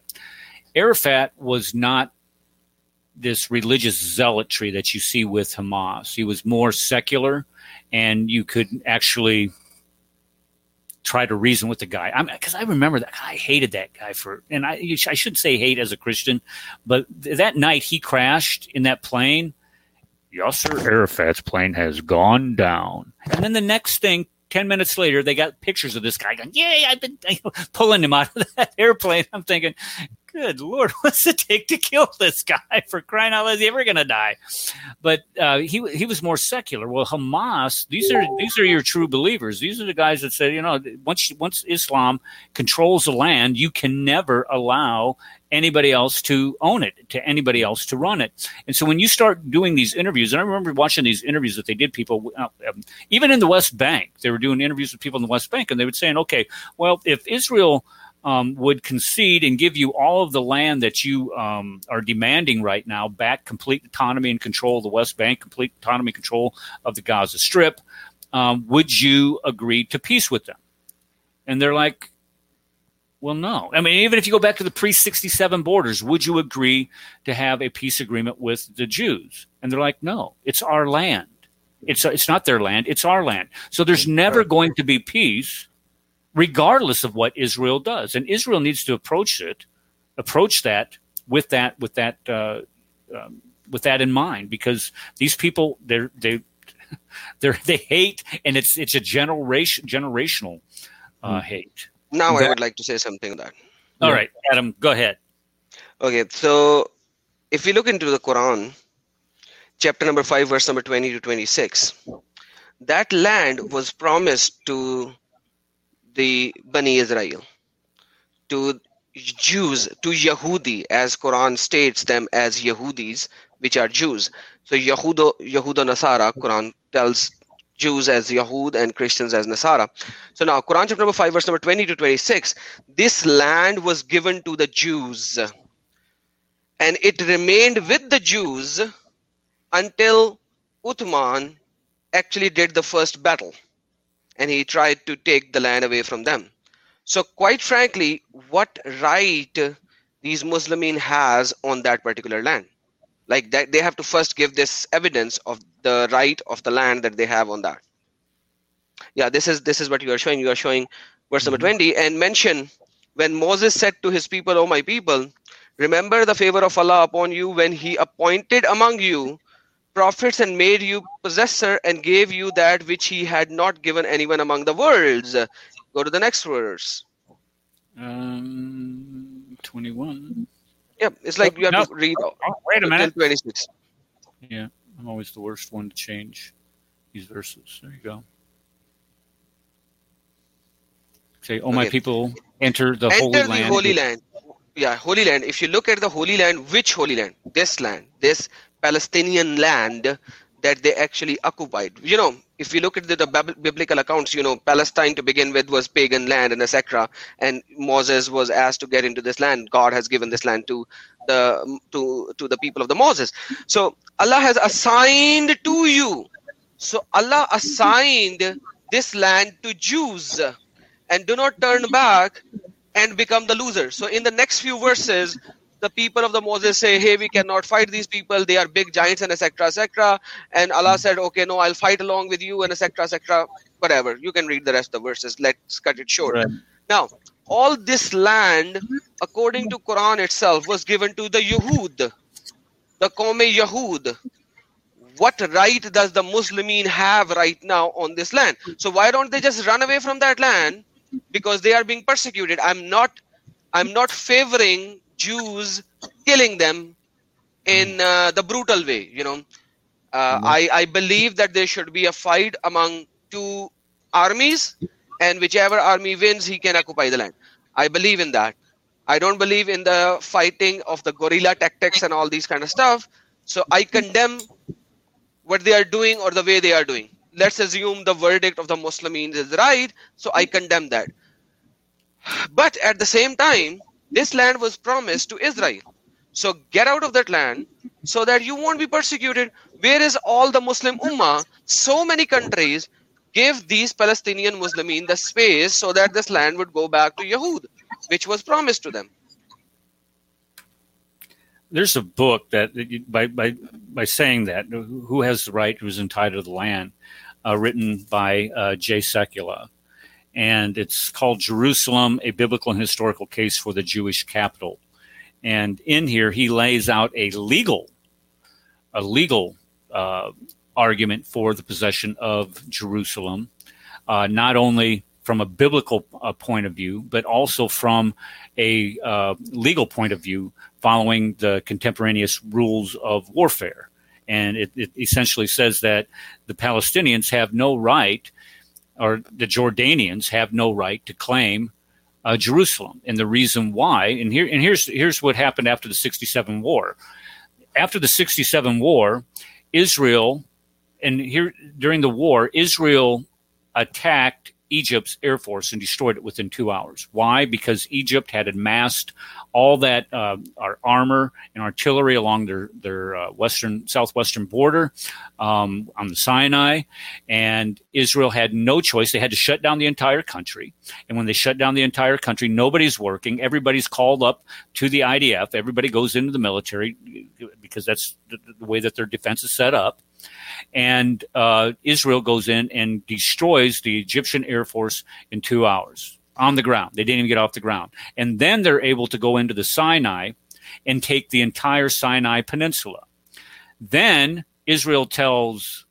was not this religious zealotry that you see with Hamas. He was more secular, and you could actually try to reason with the guy. Because I remember that I hated that guy and I should say hate as a Christian, but that night he crashed in that plane. Yasser Arafat's plane has gone down. And then the next thing, 10 minutes later, they got pictures of this guy going, "Yay, I've been pulling him out of that airplane." I'm thinking, good Lord, what's it take to kill this guy? For crying out loud, is he ever going to die? But he was more secular. Well, Hamas, these are your true believers. These are the guys that said, once Islam controls the land, you can never allow anybody else to own it, to anybody else to run it. And so when you start doing these interviews, and I remember watching these interviews that they did, people, even in the West Bank, they were doing interviews with people in the West Bank, and they were saying, okay, well, if Israel would concede and give you all of the land that you are demanding right now back, complete autonomy and control of the West Bank, complete autonomy and control of the Gaza Strip, would you agree to peace with them? And they're like, well, no. I mean, even if you go back to the pre-67 borders, would you agree to have a peace agreement with the Jews? And they're like, no, it's our land. It's not their land. It's our land. So there's never going to be peace regardless of what Israel does. And Israel needs to approach that with that in mind, because these people they hate, and it's a generational hate. Now I would like to say something on that. All right, Adam, go ahead. Okay, so if we look into the Quran, chapter number 5, verse number 20 to 26, that land was promised to the Bani Israel, to Jews, to Yahudi, as Quran states them as Yahudis, which are Jews. So Yahudo Nasara, Quran tells Jews as Yahud and Christians as Nasara. So now Quran chapter number 5, verse number 20 to 26, this land was given to the Jews, and it remained with the Jews until Uthman actually did the first battle, and he tried to take the land away from them. So quite frankly, what right these Muslimin has on that particular land? Like that, they have to first give this evidence of the right of the land that they have on that. Yeah, this is what you are showing. You are showing verse number 20, and mention when Moses said to his people, "O my people, remember the favor of Allah upon you when he appointed among you prophets and made you possessor and gave you that which he had not given anyone among the worlds." Go to the next verse. 21. Yeah, it's like you have to read. Wait a minute. 26. Yeah, I'm always the worst one to change these verses. There you go. Say, "Oh, my people, enter the Holy Land." Enter the Holy Land. Yeah, Holy Land. If you look at the Holy Land, which Holy Land? This land, this Palestinian land that they actually occupied. You know, if you look at the biblical accounts, you know, Palestine to begin with was pagan land and etc. And Moses was asked to get into this land. God has given this land to the people of the Moses. So Allah has assigned to you. So Allah assigned this land to Jews, and do not turn back and become the loser. So in the next few verses, the people of the Moses say, "Hey, we cannot fight these people. They are big giants," and etc., etc. And Allah said, "Okay, no, I'll fight along with you," and etc., etc. Whatever. You can read the rest of the verses. Let's cut it short. Right. Now, all this land, according to Quran itself, was given to the Yahud, the Qawm-e Yahud. What right does the Muslimin have right now on this land? So why don't they just run away from that land? Because they are being persecuted. I'm not favoring Jews killing them in the brutal way. You know, I believe that there should be a fight among two armies, and whichever army wins, he can occupy the land. I believe in that. I don't believe in the fighting of the guerrilla tactics and all these kind of stuff. So I condemn what they are doing or the way they are doing. Let's assume the verdict of the Muslims is right, so I condemn that. But at the same time, this land was promised to Israel. So get out of that land so that you won't be persecuted. Where is all the Muslim Ummah? So many countries give these Palestinian Muslimin the space so that this land would go back to Yahud, which was promised to them. There's a book that by saying that, "Who Has the Right, Who's Entitled to the Land," written by Jay Sekula. And it's called "Jerusalem, A Biblical and Historical Case for the Jewish Capital." And in here, he lays out a legal argument for the possession of Jerusalem, not only from a biblical point of view, but also from a legal point of view, following the contemporaneous rules of warfare. And it essentially says that the Palestinians have no right, or the Jordanians have no right to claim Jerusalem. And the reason why, and here's what happened after the 67 war. After the 67 war, Israel, and here during the war, Israel attacked Egypt's Air Force and destroyed it within 2 hours. Why? Because Egypt had amassed all that our armor and artillery along their southwestern border on the Sinai, and Israel had no choice. They had to shut down the entire country. And when they shut down the entire country, nobody's working. Everybody's called up to the IDF. Everybody goes into the military because that's the way that their defense is set up. And Israel goes in and destroys the Egyptian Air Force in 2 hours. on the ground. They didn't even get off the ground. And then they're able to go into the Sinai and take the entire Sinai Peninsula. Then Israel tells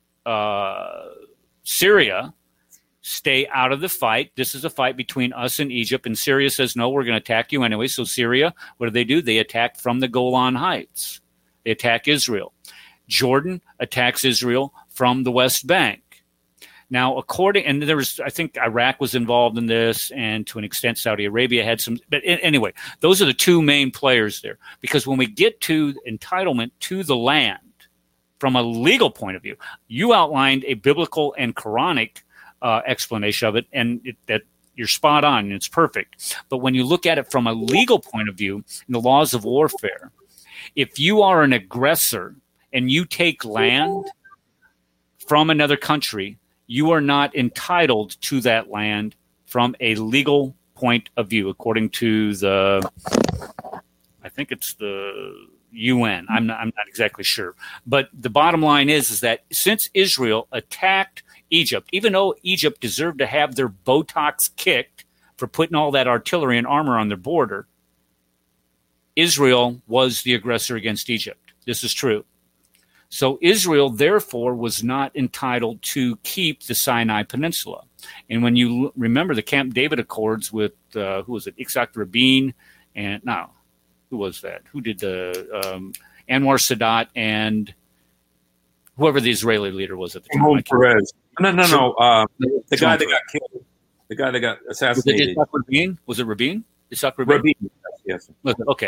Syria, stay out of the fight. This is a fight between us and Egypt. And Syria says, no, we're going to attack you anyway. So Syria, what do? They attack from the Golan Heights. They attack Israel. Jordan attacks Israel from the West Bank. Now, and there was, I think Iraq was involved in this, and to an extent Saudi Arabia had some, but anyway, those are the two main players there. Because when we get to entitlement to the land, from a legal point of view, you outlined a biblical and Quranic explanation of it, and that you're spot on, and it's perfect. But when you look at it from a legal point of view, in the laws of warfare, if you are an aggressor and you take land from another country, you are not entitled to that land from a legal point of view, according to I think it's the UN. I'm not exactly sure. But the bottom line is that since Israel attacked Egypt, even though Egypt deserved to have their buttocks kicked for putting all that artillery and armor on their border, Israel was the aggressor against Egypt. This is true. So Israel, therefore, was not entitled to keep the Sinai Peninsula. And when you remember the Camp David Accords with, who was it, Yitzhak Rabin, and no, who was that? Who did the Anwar Sadat and whoever the Israeli leader was at the time? Shimon Peres. No. The guy that got killed. The guy that got assassinated. Was it Rabin? Yitzhak Rabin? Rabin, yes. Okay.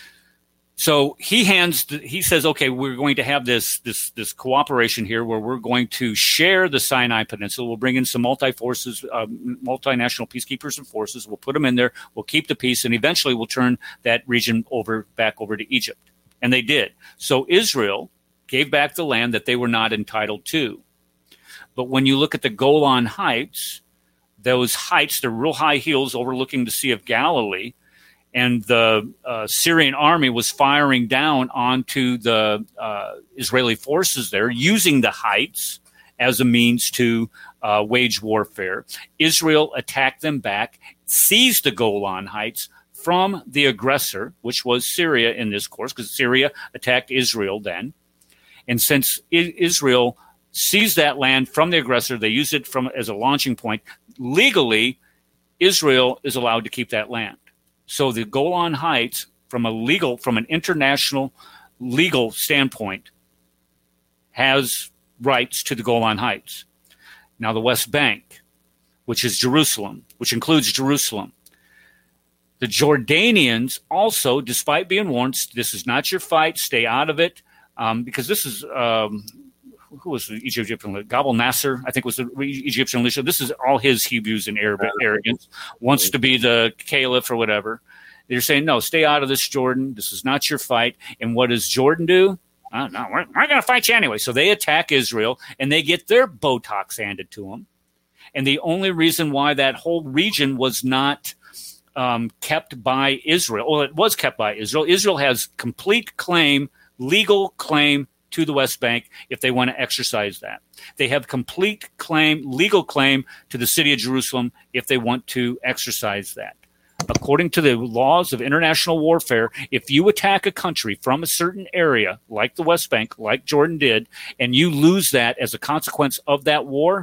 So he says, okay, we're going to have this cooperation here where we're going to share the Sinai Peninsula. We'll bring in some multinational peacekeepers and forces. We'll put them in there. We'll keep the peace, and eventually we'll turn that region back over to Egypt. And they did. So Israel gave back the land that they were not entitled to. But when you look at the Golan Heights, those heights, they're real high hills overlooking the Sea of Galilee, and the Syrian army was firing down onto the Israeli forces there, using the heights as a means to wage warfare. Israel attacked them back, seized the Golan Heights from the aggressor, which was Syria in this course, because Syria attacked Israel then. And since Israel seized that land from the aggressor, they used it as a launching point. Legally, Israel is allowed to keep that land. So the Golan Heights, from an international legal standpoint, has rights to the Golan Heights. Now the West Bank, which is Jerusalem, which includes Jerusalem. The Jordanians also, despite being warned, this is not your fight, stay out of it, because this is, who was the Egyptian? Gabal Nasser, I think, was the Egyptian militia. This is all his Hebrews and arrogance, wants to be the caliph or whatever. They're saying, no, stay out of this, Jordan. This is not your fight. And what does Jordan do? No, we're going to fight you anyway. So they attack Israel, and they get their buttocks handed to them. And the only reason why that whole region was not kept by Israel, well, it was kept by Israel. Israel has complete claim, legal claim to the West Bank if they want to exercise that. They have complete claim, legal claim to the city of Jerusalem if they want to exercise that. According to the laws of international warfare, if you attack a country from a certain area, like the West Bank, like Jordan did, and you lose that as a consequence of that war,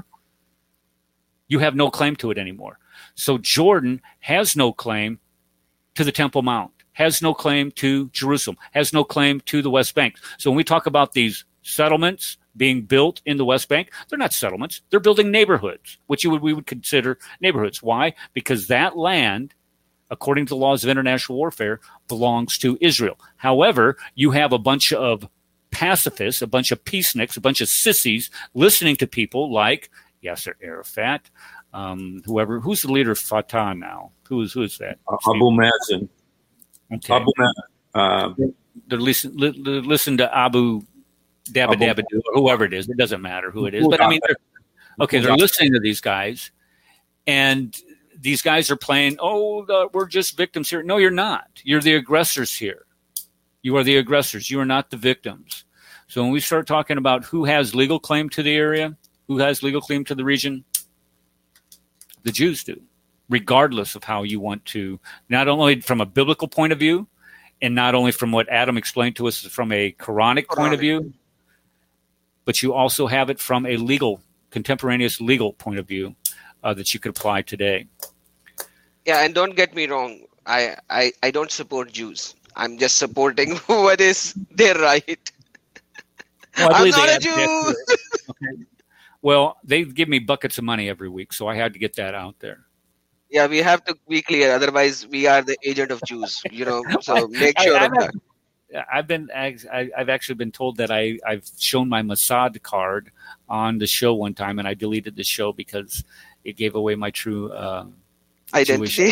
you have no claim to it anymore. So Jordan has no claim to the Temple Mount, has no claim to Jerusalem, has no claim to the West Bank. So when we talk about these settlements being built in the West Bank, they're not settlements. They're building neighborhoods, which we would consider neighborhoods. Why? Because that land, according to the laws of international warfare, belongs to Israel. However, you have a bunch of pacifists, a bunch of peaceniks, a bunch of sissies listening to people like Yasser Arafat, who's the leader of Fatah now? Who is that? Abu Mazen. Okay. Abu Mazen. They're listen to Abu Dabba, or whoever it is. It doesn't matter who it is. But I mean, they're listening to these guys, and these guys are playing, we're just victims here. No, you're not. You're the aggressors here. You are the aggressors. You are not the victims. So when we start talking about who has legal claim to the area, who has legal claim to the region, the Jews do. regardless of how you want to, not only from a biblical point of view, and not only from what Adam explained to us from a Quranic point of view, but you also have it from a contemporaneous legal point of view that you could apply today. Yeah, and don't get me wrong. I don't support Jews. I'm just supporting what is their right. Well, I'm not a Jew. Okay. Well, they give me buckets of money every week, so I had to get that out there. Yeah, we have to be clear. Otherwise, we are the agent of Jews. So make sure of that. I've actually been told that I've shown my Mossad card on the show one time, and I deleted the show because it gave away my true identity.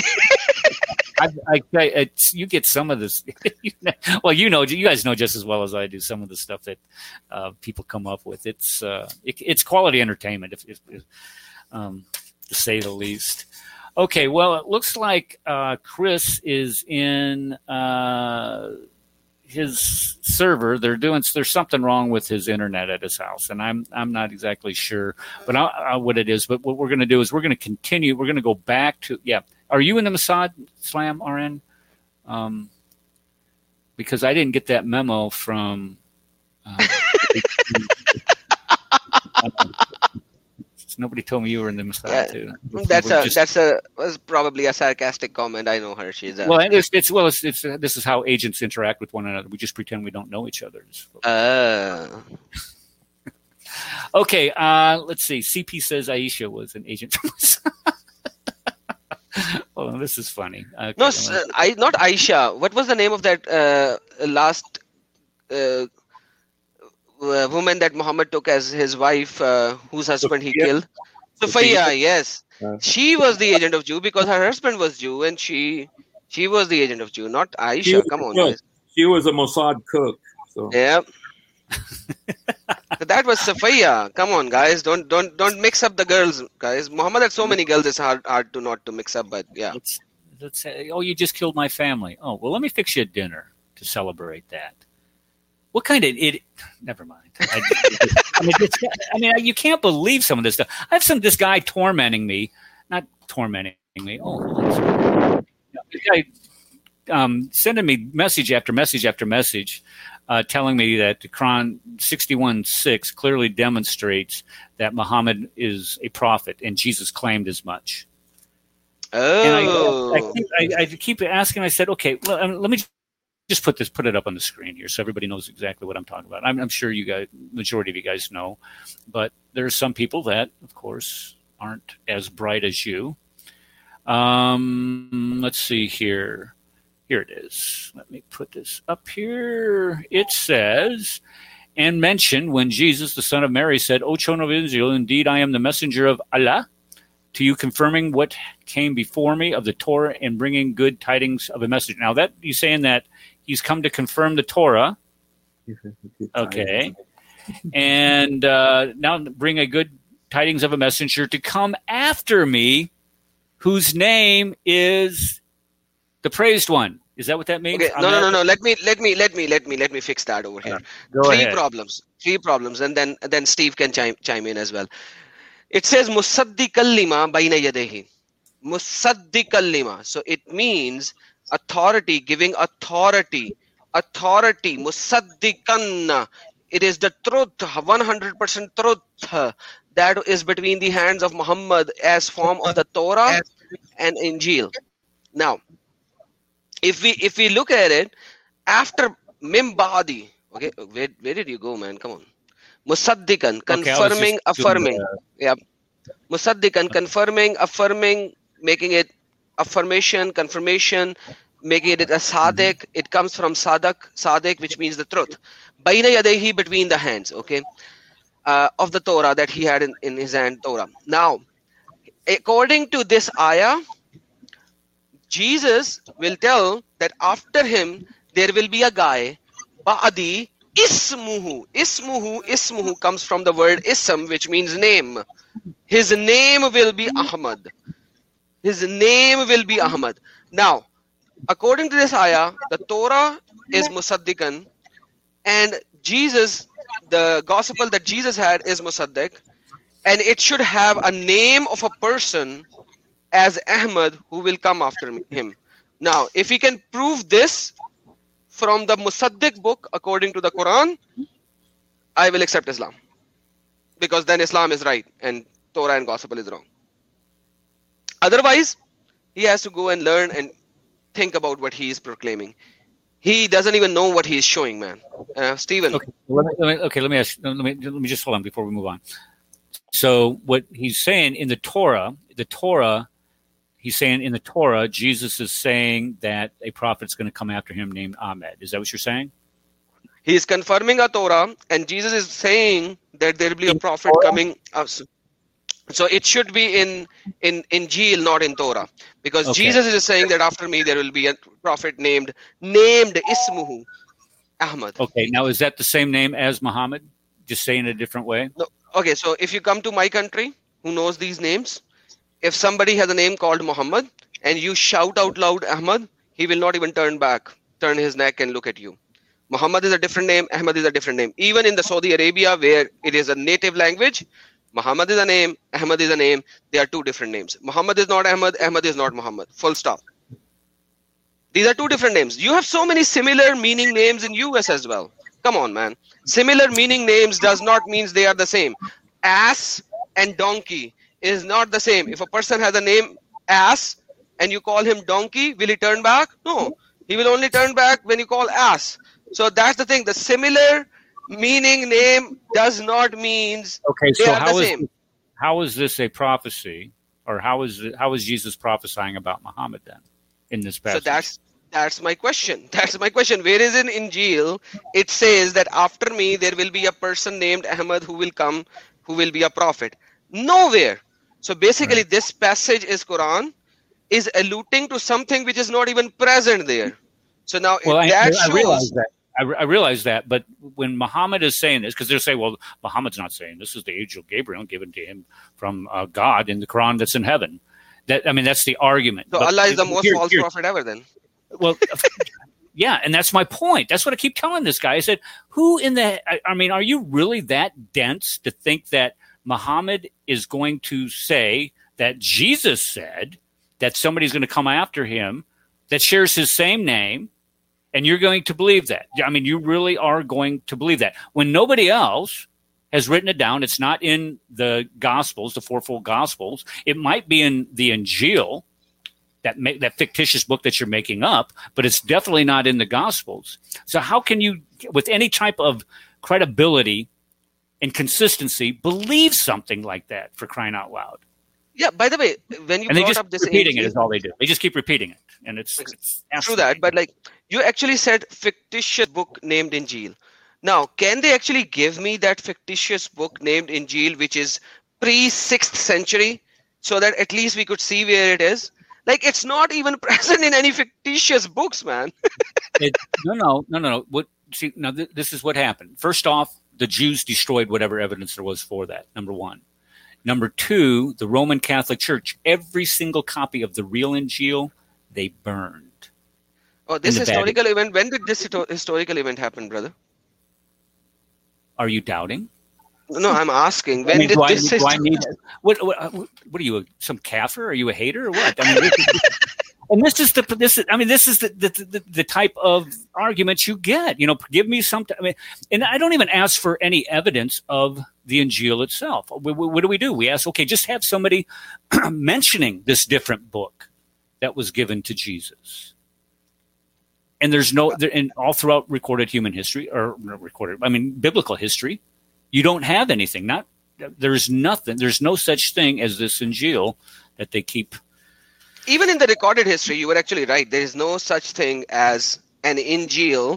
You get some of this. Well, you guys know just as well as I do some of the stuff that people come up with. It's quality entertainment, if to say the least. Okay, well, it looks like Chris is in his server. There's something wrong with his internet at his house, and I'm not exactly sure, but what it is. But what we're going to do is we're going to continue. We're going to go back to Are you in the Mossad, Slam RN? Because I didn't get that memo from. Nobody told me you were in the Mossad too. Was probably a sarcastic comment. I know her. She's this is how agents interact with one another. We just pretend we don't know each other. Okay, let's see. CP says Aisha was an agent from Mossad. Oh, this is funny. Okay, no, not Aisha. What was the name of that last woman that Muhammad took as his wife, whose husband he killed? Sophia, yes. She was the agent of Jew because her husband was Jew, and she was the agent of Jew, not Aisha. Come on, guys. She was a Mossad cook. So. Yeah. So that was Sophia. Come on, guys. Don't mix up the girls, guys. Muhammad had so many girls. It's hard to not to mix up. But yeah. Let's say, you just killed my family. Oh, well, let me fix you a dinner to celebrate that. What kind of idiot? Never mind. You can't believe some of this stuff. I have this guy tormenting me, not tormenting me. This guy sending me message after message after message, telling me that the Quran 61:6 clearly demonstrates that Muhammad is a prophet, and Jesus claimed as much. Oh. And I keep asking. I said, okay, let me just put it up on the screen here so everybody knows exactly what I'm talking about. I'm sure you guys, majority of you guys know, but there are some people that, of course, aren't as bright as you. Let's see here. Here it is. Let me put this up here. It says, and mention when Jesus, the son of Mary, said, O children of Israel, indeed I am the messenger of Allah, to you confirming what came before me of the Torah and bringing good tidings of a message. Now that he's saying that he's come to confirm the Torah. Okay. And now bring a good tidings of a messenger to come after me, whose name is the praised one. Is that what that means? Okay. No. Let me fix that over here. Three problems, and then Steve can chime in as well. It says musaddiqal lima bayna yadayhi. Musaddiqal lima. So it means authority, giving authority. Musaddiqan. It is the truth, 100% truth that is between the hands of Muhammad as form of the Torah and Injil. Now, if we look at it, after Mimbadi, okay, where did you go, man? Come on. Musaddiqan, confirming, affirming. Yeah. Musaddiqan, confirming, affirming, making it affirmation, confirmation, making it a sadiq. It comes from sadiq, which means the truth. Baina yadayhi, between the hands, okay, of the Torah that he had in his hand, Torah. Now, according to this ayah, Jesus will tell that after him there will be a guy, Ba'adi ismuhu. Ismuhu comes from the word ism, which means name. His name will be Ahmad. Now, according to this ayah, the Torah is musaddiqan, and Jesus, the gospel that Jesus had is musaddiq, and it should have a name of a person as Ahmad who will come after him. Now, if he can prove this from the Musaddiq book according to the Quran, I will accept Islam. Because then Islam is right and Torah and Gospel is wrong. Otherwise, he has to go and learn and think about what he is proclaiming. He doesn't even know what he is showing, man. Stephen. Okay, let me just hold on before we move on. So what he's saying in the Torah, he's saying in the Torah, Jesus is saying that a prophet's going to come after him named Ahmed. Is that what you're saying? He is confirming a Torah, and Jesus is saying that there will be a prophet coming. So it should be in Injil, not in Torah, because Okay. Jesus is saying that after me there will be a prophet named Ismuhu Ahmad. Okay, now is that the same name as Muhammad? Just saying it a different way? No. Okay, so if you come to my country, who knows these names? If somebody has a name called Muhammad and you shout out loud Ahmad, he will not even turn his neck and look at you. Muhammad is a different name, Ahmad is a different name. Even in the Saudi Arabia, where it is a native language, Muhammad is a name, Ahmad is a name. They are two different names. Muhammad is not Ahmad, Ahmad is not Muhammad. Full stop. These are two different names. You have so many similar meaning names in US as well. Come on, man. Similar meaning names does not mean they are the same. Ass and donkey is not the same. If a person has a name ass and you call him donkey, will he turn back? No. He will only turn back when you call ass. So that's the thing. The similar meaning name does not mean Okay, they so are the same. how is this a prophecy, or how is Jesus prophesying about Muhammad then in this So passage? that's my question. That's my question. Where is in Injil it says that after me there will be a person named Ahmad who will come, who will be a prophet? Nowhere. So basically, Right. this passage is Quran is alluding to something which is not even present there. So now Well, if that I shows, realize that. I realize that, but when Muhammad is saying this, because they'll say, well, Muhammad's not saying this is the angel Gabriel given to him from God in the Quran that's in heaven. That's the argument. so But Allah is the most here- false here- prophet ever then. Well, yeah, and that's my point. That's what I keep telling this guy. I said, are you really that dense to think that Muhammad is going to say that Jesus said that somebody's going to come after him that shares his same name, and you're going to believe that? I mean, you really are going to believe that when nobody else has written it down. It's not in the Gospels, the fourfold Gospels. It might be in the Injil, that fictitious book that you're making up, but it's definitely not in the Gospels. So how can you, with any type of credibility and consistency, believe something like that, for crying out loud? Yeah, by the way, when you And they brought just up keep this repeating it angel, is all they do. They just keep repeating it, and it's true that, but like you actually said fictitious book named Injil. Now, can they actually give me that fictitious book named Injil, which is pre-6th century, so that at least we could see where it is? Like, it's not even present in any fictitious books, man. No. This is what happened. First off, the Jews destroyed whatever evidence there was for that, number one. Number two, the Roman Catholic Church, every single copy of the real Injil, they burned. Oh, this In the historical event, when did this historical event happen, brother? Are you doubting? No, I'm asking. When I mean, did do I this need what are you, some kafir? Are you a hater or what? I mean, this is the type of arguments you get. Give me something. I mean, and I don't even ask for any evidence of the Injil itself. What do? We ask, okay, just have somebody mentioning this different book that was given to Jesus. And and all throughout recorded human history, biblical history, you don't have anything. There's nothing. There's no such thing as this Injil that they keep. Even in the recorded history, you were actually right. There is no such thing as an Injil,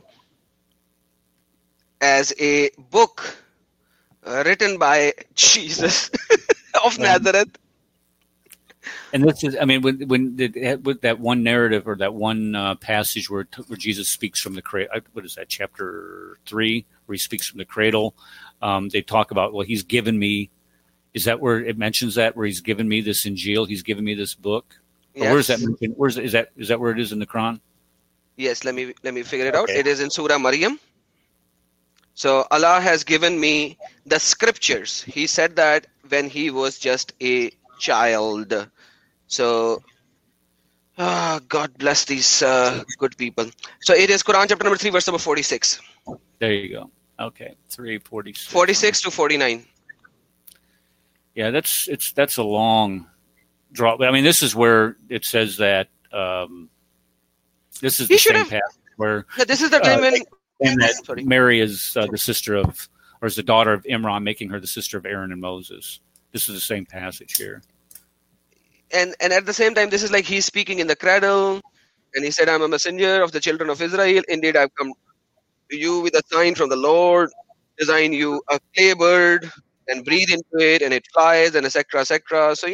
as a book written by Jesus of Nazareth. And this is, with that one narrative or that one passage where Jesus speaks from the cradle. What is that? Chapter 3, where he speaks from the cradle. They talk about, well, he's given me. Is that where it mentions that, where he's given me this Injil? He's given me this book. Yes. Where is that mentioned? Is that where it is in the Quran? Yes, let me figure it out. It is in Surah Maryam. So Allah has given me the scriptures. He said that when he was just a child. So, God bless these good people. So it is Quran chapter number 3, verse number 46. There you go. Okay, 346. 46 to 49. Yeah, that's a long draw. I mean, this is where it says that this is the same passage where this is the time when that Mary is the sister of, or is the daughter of Imran, making her the sister of Aaron and Moses. This is the same passage here. And at the same time, this is like he's speaking in the cradle, and he said, "I'm a messenger of the children of Israel. Indeed, I've come to you with a sign from the Lord. Design you a clay bird and breathe into it, and it flies, and etc., etc." So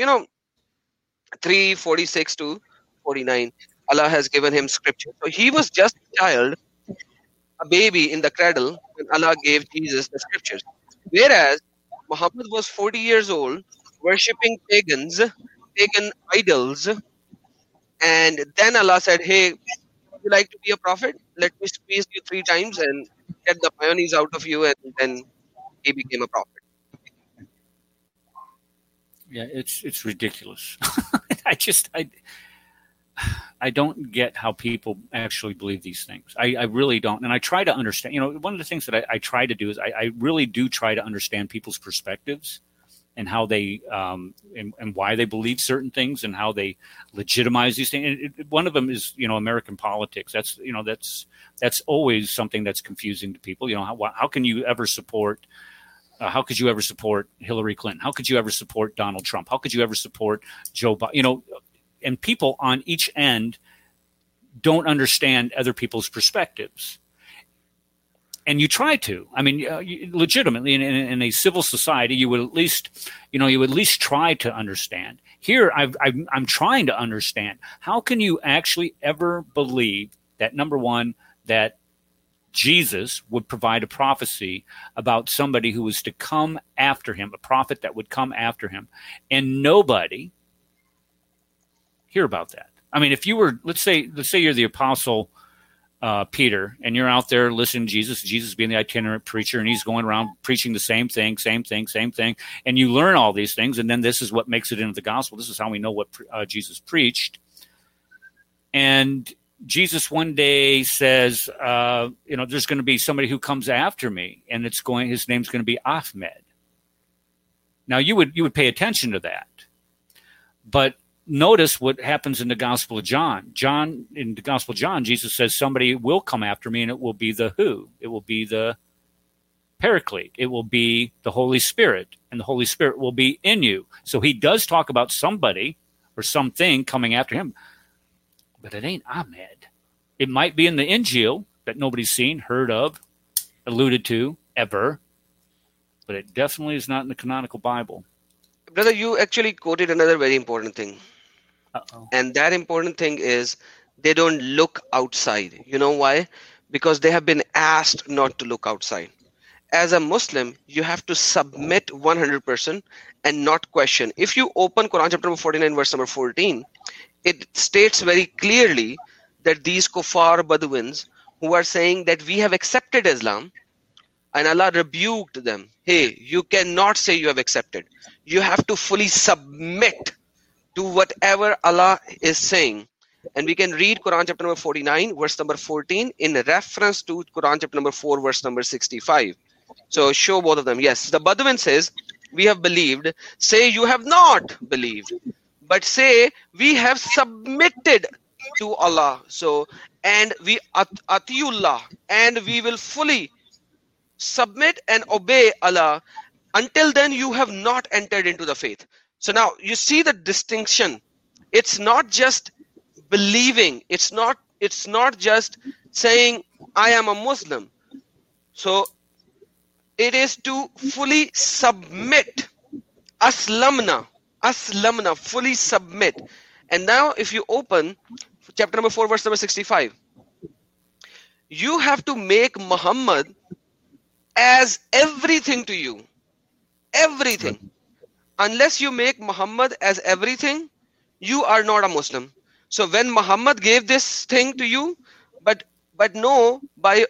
3:46 to 49. Allah has given him scripture. So he was just a child, a baby in the cradle, when Allah gave Jesus the scriptures. Whereas Muhammad was 40 years old, worshipping pagan idols, and then Allah said, "Hey, would you like to be a prophet? Let me squeeze you 3 times and get the mayonnaise out of you," and then he became a prophet. Yeah, it's ridiculous. I don't get how people actually believe these things. I really don't. And I try to understand, one of the things that I try to do is I really do try to understand people's perspectives and how they, and why they believe certain things and how they legitimize these things. One of them is, American politics. That's always something that's confusing to people. How can you ever support, how could you ever support Hillary Clinton? How could you ever support Donald Trump? How could you ever support Joe Biden? And people on each end don't understand other people's perspectives. And you try to. I mean, legitimately, in a civil society, you would at least try to understand. Here, I'm trying to understand. How can you actually ever believe that, number one, that Jesus would provide a prophecy about somebody who was to come after him, a prophet that would come after him, and nobody hear about that? I mean, if you were, let's say you're the apostle Peter, and you're out there listening to Jesus being the itinerant preacher, and he's going around preaching the same thing, and you learn all these things, and then this is what makes it into the gospel. This is how we know what Jesus preached. And Jesus one day says, there's going to be somebody who comes after me, and his name's going to be Ahmed. Now you would pay attention to that, but notice what happens in the Gospel of John. In the Gospel of John, Jesus says somebody will come after me, and it will be the who? It will be the Paraclete. It will be the Holy Spirit, and the Holy Spirit will be in you. So he does talk about somebody or something coming after him, but it ain't Ahmed. It might be in the Injil that nobody's seen, heard of, alluded to, ever, but it definitely is not in the canonical Bible. Brother, you actually quoted another very important thing. Uh-oh. And that important thing is they don't look outside. You know why? Because they have been asked not to look outside. As a Muslim, you have to submit 100% and not question. If you open Quran chapter number 49, verse number 14, it states very clearly that these kuffar Bedouins who are saying that we have accepted Islam, and Allah rebuked them. Hey, you cannot say you have accepted. You have to fully submit to whatever Allah is saying. And we can read Quran chapter number 49, verse number 14 in reference to Quran chapter number 4, verse number 65. So show both of them. Yes, the Bedouin says, we have believed. Say you have not believed. But say we have submitted to Allah. So, and we atiullah, and we will fully submit and obey Allah. Until then, you have not entered into the faith. So now you see the distinction. It's not just believing. It's not just saying I am a Muslim. So it is to fully submit. Aslamna, fully submit. And now if you open chapter number 4, verse number 65, you have to make Muhammad as everything to you. Everything. Unless you make Muhammad as everything, you are not a Muslim. So when Muhammad gave this thing to you, but no by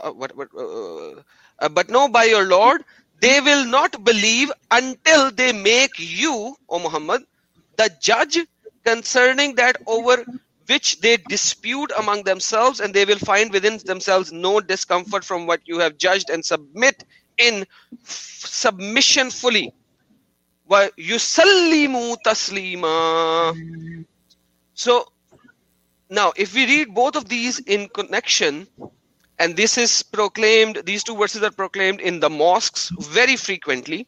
your Lord, they will not believe until they make you, O Muhammad, the judge concerning that over which they dispute among themselves, and they will find within themselves no discomfort from what you have judged, and submit in submission fully. Wa yusallimu taslima. So now, if we read both of these in connection, and this is proclaimed, these two verses are proclaimed in the mosques very frequently,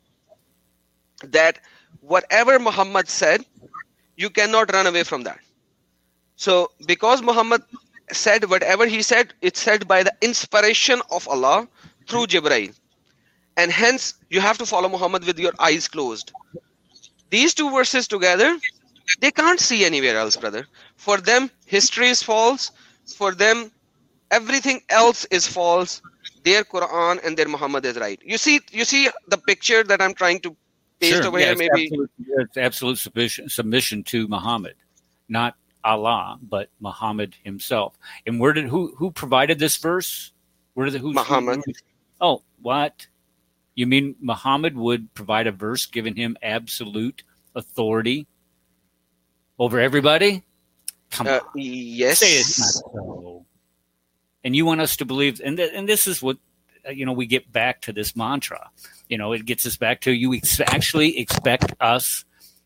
that whatever Muhammad said, you cannot run away from that. So because Muhammad said whatever he said, it's said by the inspiration of Allah through Jibreel. And hence, you have to follow Muhammad with your eyes closed. These two verses together, they can't see anywhere else, brother. For them, history is false. For them, everything else is false. Their Quran and their Muhammad is right. You see the picture that I'm trying to paste over here, maybe? It's absolute submission to Muhammad, not Allah, but Muhammad himself. And who provided this verse? Muhammad. Oh, what? You mean Muhammad would provide a verse giving him absolute authority over everybody? Come on. Yes. Say it's not so. And you want us to believe, and this is what, we get back to this mantra. It gets us back to you actually expect us,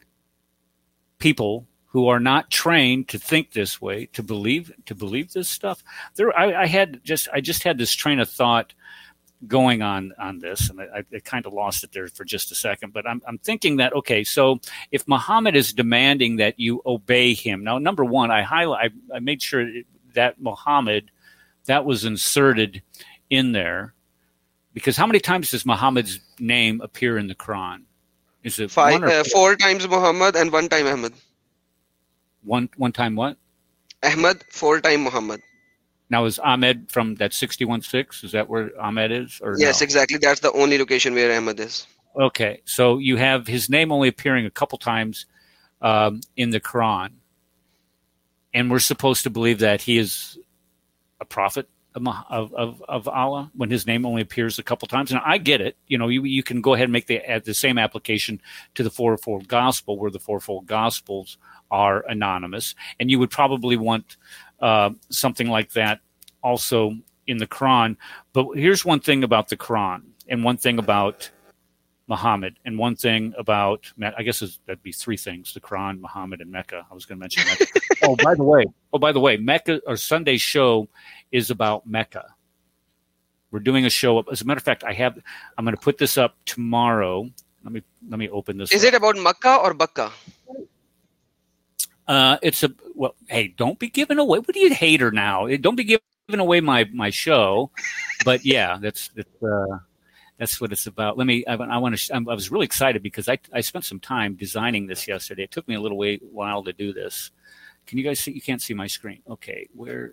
people who are not trained to think this way, to believe this stuff. I just had this train of thought going on this, and I kind of lost it there for just a second. But I'm thinking that, okay, so if Muhammad is demanding that you obey him, now number one, I made sure that Muhammad, that was inserted in there, because how many times does Muhammad's name appear in the Quran? Is it 4 times Muhammad and 1 time Ahmad? One time what? Ahmad, 4 time Muhammad. Now, is Ahmed from that 61.6? Is that where Ahmed is? Or yes, no? Exactly. That's the only location where Ahmad is. Okay, so you have his name only appearing a couple times in the Quran, and we're supposed to believe that he is a prophet of Allah when his name only appears a couple times. And I get it. You can go ahead and make the same application to the fourfold gospel, where the fourfold gospels are anonymous, and you would probably want something like that also in the Quran. But here's one thing about the Quran, and one thing about Muhammad, and one thing about, I guess that'd be 3 things: the Quran, Muhammad, and Mecca. I was going to mention Mecca. Oh, by the way, Mecca, or Sunday's show is about Mecca. We're doing a show. As a matter of fact, I'm going to put this up tomorrow. Let me open this. Is it about Makkah or Bakka? Hey, don't be giving away. What are you, hater now? Don't be giving away my show. But yeah, that's what it's about. I was really excited because I spent some time designing this yesterday. It took me a little while to do this. Can you guys see? You can't see my screen. Okay,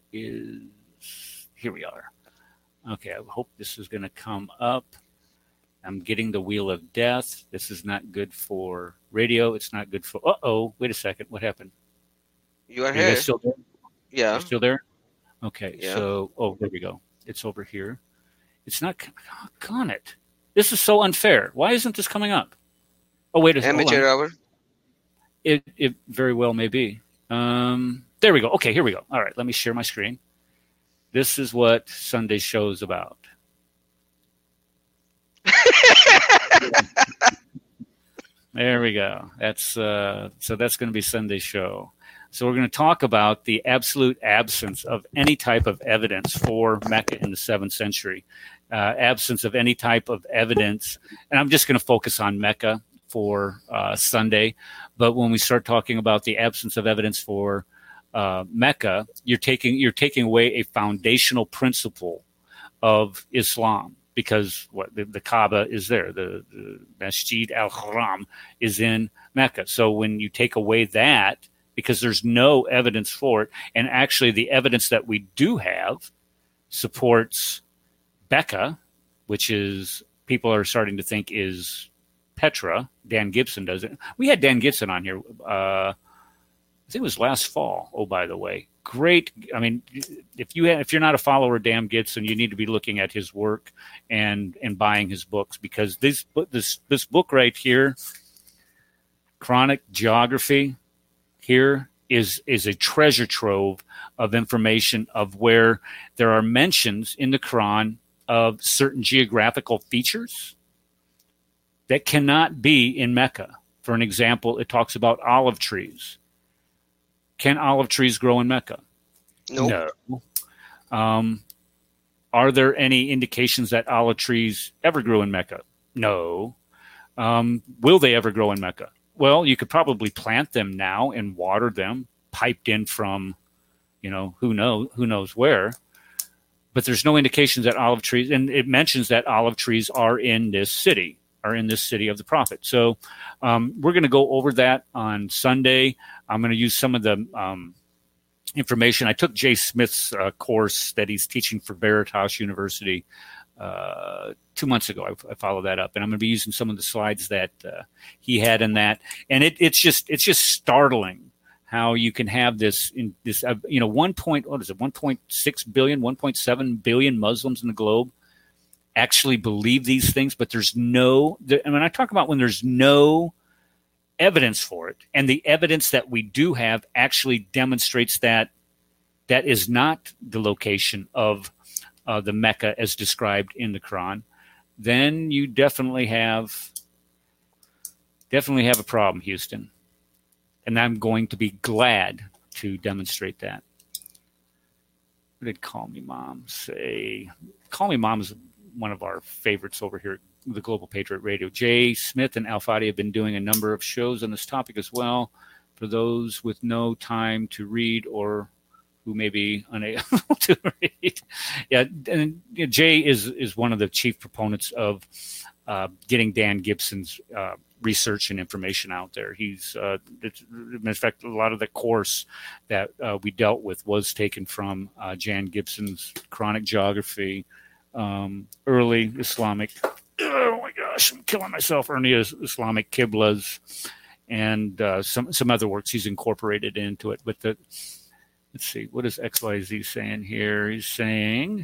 here we are. Okay, I hope this is going to come up. I'm getting the wheel of death. This is not good for radio. It's not good for, wait a second. What happened? You are here. Still there? Yeah. You're still there? Okay, yeah. So, there we go. It's over here. It's not, on it. This is so unfair. Why isn't this coming up? Oh, wait a second. Amateur hour? It very well may be. There we go. Okay, here we go. All right, let me share my screen. This is what Sunday's show is about. There we go. That's going to be Sunday's show. So we're going to talk about the absolute absence of any type of evidence for Mecca in the 7th century, absence of any type of evidence. And I'm just going to focus on Mecca for Sunday. But when we start talking about the absence of evidence for Mecca, you're taking away a foundational principle of Islam. Because the Kaaba is there, the Masjid al-Haram is in Mecca. So when you take away that, because there's no evidence for it, and actually the evidence that we do have supports Becca, which is, people are starting to think is Petra. Dan Gibson does it. We had Dan Gibson on here, I think it was last fall. Oh, by the way. Great. I mean, if you're not a follower of Dan Gibson, you need to be looking at his work and buying his books, because this book right here, Chronic Geography, here is a treasure trove of information of where there are mentions in the Quran of certain geographical features that cannot be in Mecca. For an example, it talks about olive trees. Can olive trees grow in Mecca? Nope. No. Are there any indications that olive trees ever grew in Mecca? No. Will they ever grow in Mecca? Well, you could probably plant them now and water them, piped in from, who knows where. But there's no indications that olive trees, and it mentions that olive trees are in this city of the Prophet. So we're going to go over that on Sunday. I'm going to use some of the information. I took Jay Smith's course that he's teaching for Veritas University 2 months ago. I followed that up, and I'm going to be using some of the slides that he had in that. And it's just startling how you can have this 1.6 billion, 1.7 billion Muslims in the globe actually believe these things, but and when I talk about when there's no evidence for it, and the evidence that we do have actually demonstrates that is not the location of the Mecca as described in the Quran, then you definitely have a problem, Houston. And I'm going to be glad to demonstrate that. What did Call Me Mom say? Call Me Mom is one of our favorites over here at the Global Patriot Radio. Jay Smith and Al-Fadi have been doing a number of shows on this topic as well. For those with no time to read or who may be unable to read. Yeah, and Jay is one of the chief proponents of getting Dan Gibson's research and information out there. He's, in fact, a lot of the course that we dealt with was taken from Jan Gibson's Quranic Geography, early Islamic, oh my gosh, I'm killing myself, early Islamic Qiblas, and some other works he's incorporated into it. But let's see, what is XYZ saying here? He's saying,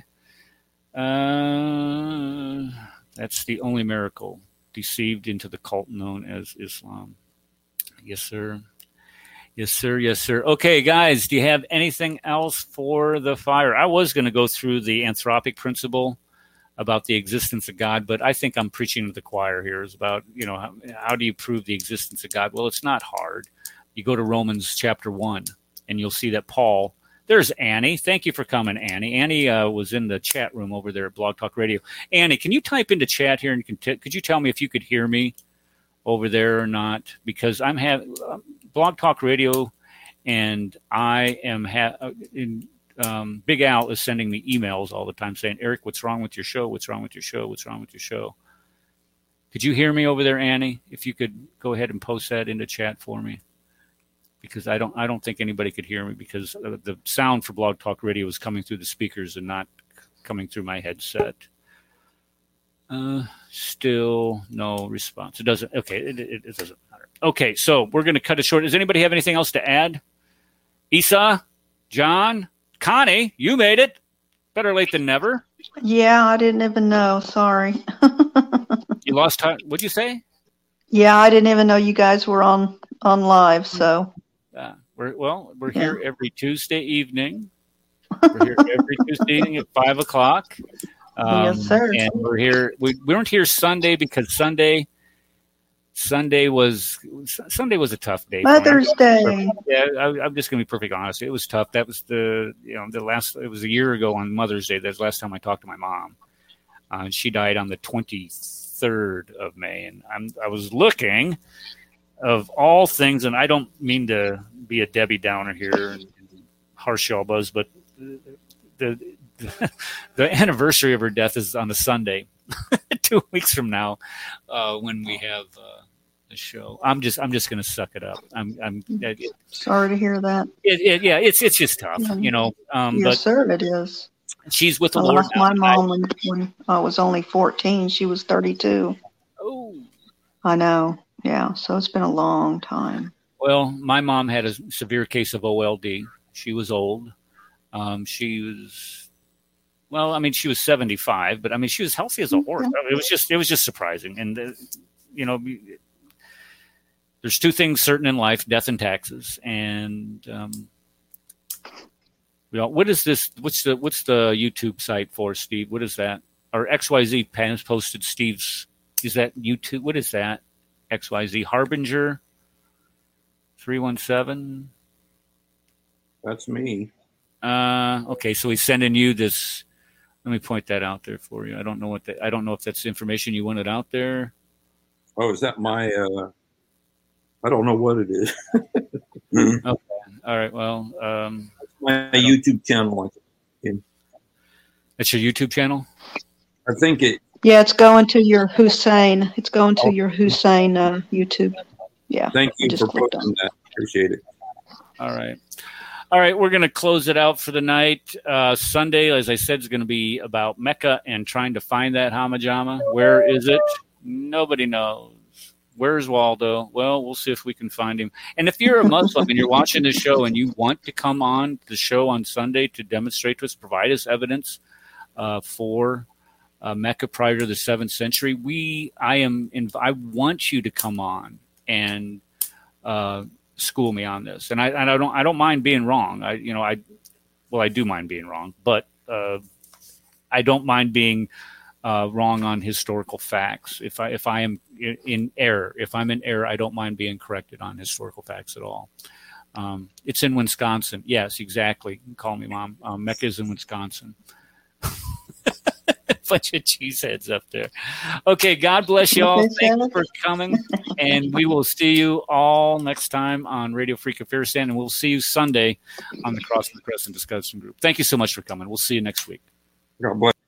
that's the only miracle, deceived into the cult known as Islam. Yes, sir. Yes, sir. Yes, sir. Okay, guys, do you have anything else for the fire? I was going to go through the anthropic principle about the existence of God, but I think I'm preaching to the choir here. Is about, how do you prove the existence of God? Well, it's not hard. You go to Romans chapter 1, and you'll see that Paul, there's Annie. Thank you for coming, Annie. Annie was in the chat room over there at Blog Talk Radio. Annie, can you type into chat here, and could you tell me if you could hear me over there or not? Because I'm having Blog Talk Radio, and I am Big Al is sending me emails all the time saying, Eric, what's wrong with your show? What's wrong with your show? What's wrong with your show? Could you hear me over there, Annie? If you could go ahead and post that into chat for me. Because I don't think anybody could hear me because the sound for Blog Talk Radio is coming through the speakers and not coming through my headset. Still no response. It doesn't. Okay, it doesn't matter. Okay, so we're going to cut it short. Does anybody have anything else to add? Isa, John, Connie, you made it. Better late than never. Yeah, I didn't even know. Sorry. You lost time. What'd you say? Yeah, I didn't even know you guys were on live. So. We're here every Tuesday evening. We're here every Tuesday evening at 5:00. Yes, sir. And we're here. We weren't here Sunday because Sunday was a tough day. Mother's Day. Yeah, I'm just going to be perfectly honest. It was tough. That was the last. It was a year ago on Mother's Day. That's the last time I talked to my mom. She died on the 23rd of May, and I was looking. Of all things, and I don't mean to be a Debbie Downer here and harsh y'all buzz, but the anniversary of her death is on a Sunday, 2 weeks from now, when we have the show. I'm just going to suck it up. Sorry to hear that. It's just tough, Yes, but sir, it is. She's with the I Lord lost now. my mom when I was only 14. She was 32. Oh, I know. Yeah, so it's been a long time. Well, my mom had a severe case of OLD. She was old. She was 75, but she was healthy as a horse. It was just surprising. And, there's there's two things certain in life: death and taxes. And what is this? What's the YouTube site for, Steve? What is that? Or XYZ has posted Steve's. Is that YouTube? What is that? XYZ Harbinger 317. That's me. Okay, so he's sending you this. Let me point that out there for you. I don't know if that's information you wanted out there. Oh, is that my? I don't know what it is. Okay. All right. Well, my YouTube channel. That's your YouTube channel. I think it. Yeah, it's going to your Hussein. It's going to your Hussein YouTube. Yeah. Thank you just for clicked posting on. that. Appreciate it. All right. We're going to close it out for the night. Sunday, as I said, is going to be about Mecca and trying to find that Hamajama. Where is it? Nobody knows. Where's Waldo? Well, we'll see if we can find him. And if you're a Muslim and you're watching this show and you want to come on the show on Sunday to demonstrate to us, provide us evidence for Mecca prior to the 7th century, I want you to come on and school me on this. And I don't mind being wrong. I do mind being wrong, but I don't mind being wrong on historical facts. If I am in error, I don't mind being corrected on historical facts at all. It's in Wisconsin. Yes, exactly. You can call me Mom. Mecca is in Wisconsin. Bunch of cheeseheads up there. Okay, God bless you all. Thank you for coming. And we will see you all next time on Radio Free Kafiristan. And we'll see you Sunday on the Crossing the Crescent discussion group. Thank you so much for coming. We'll see you next week. God bless.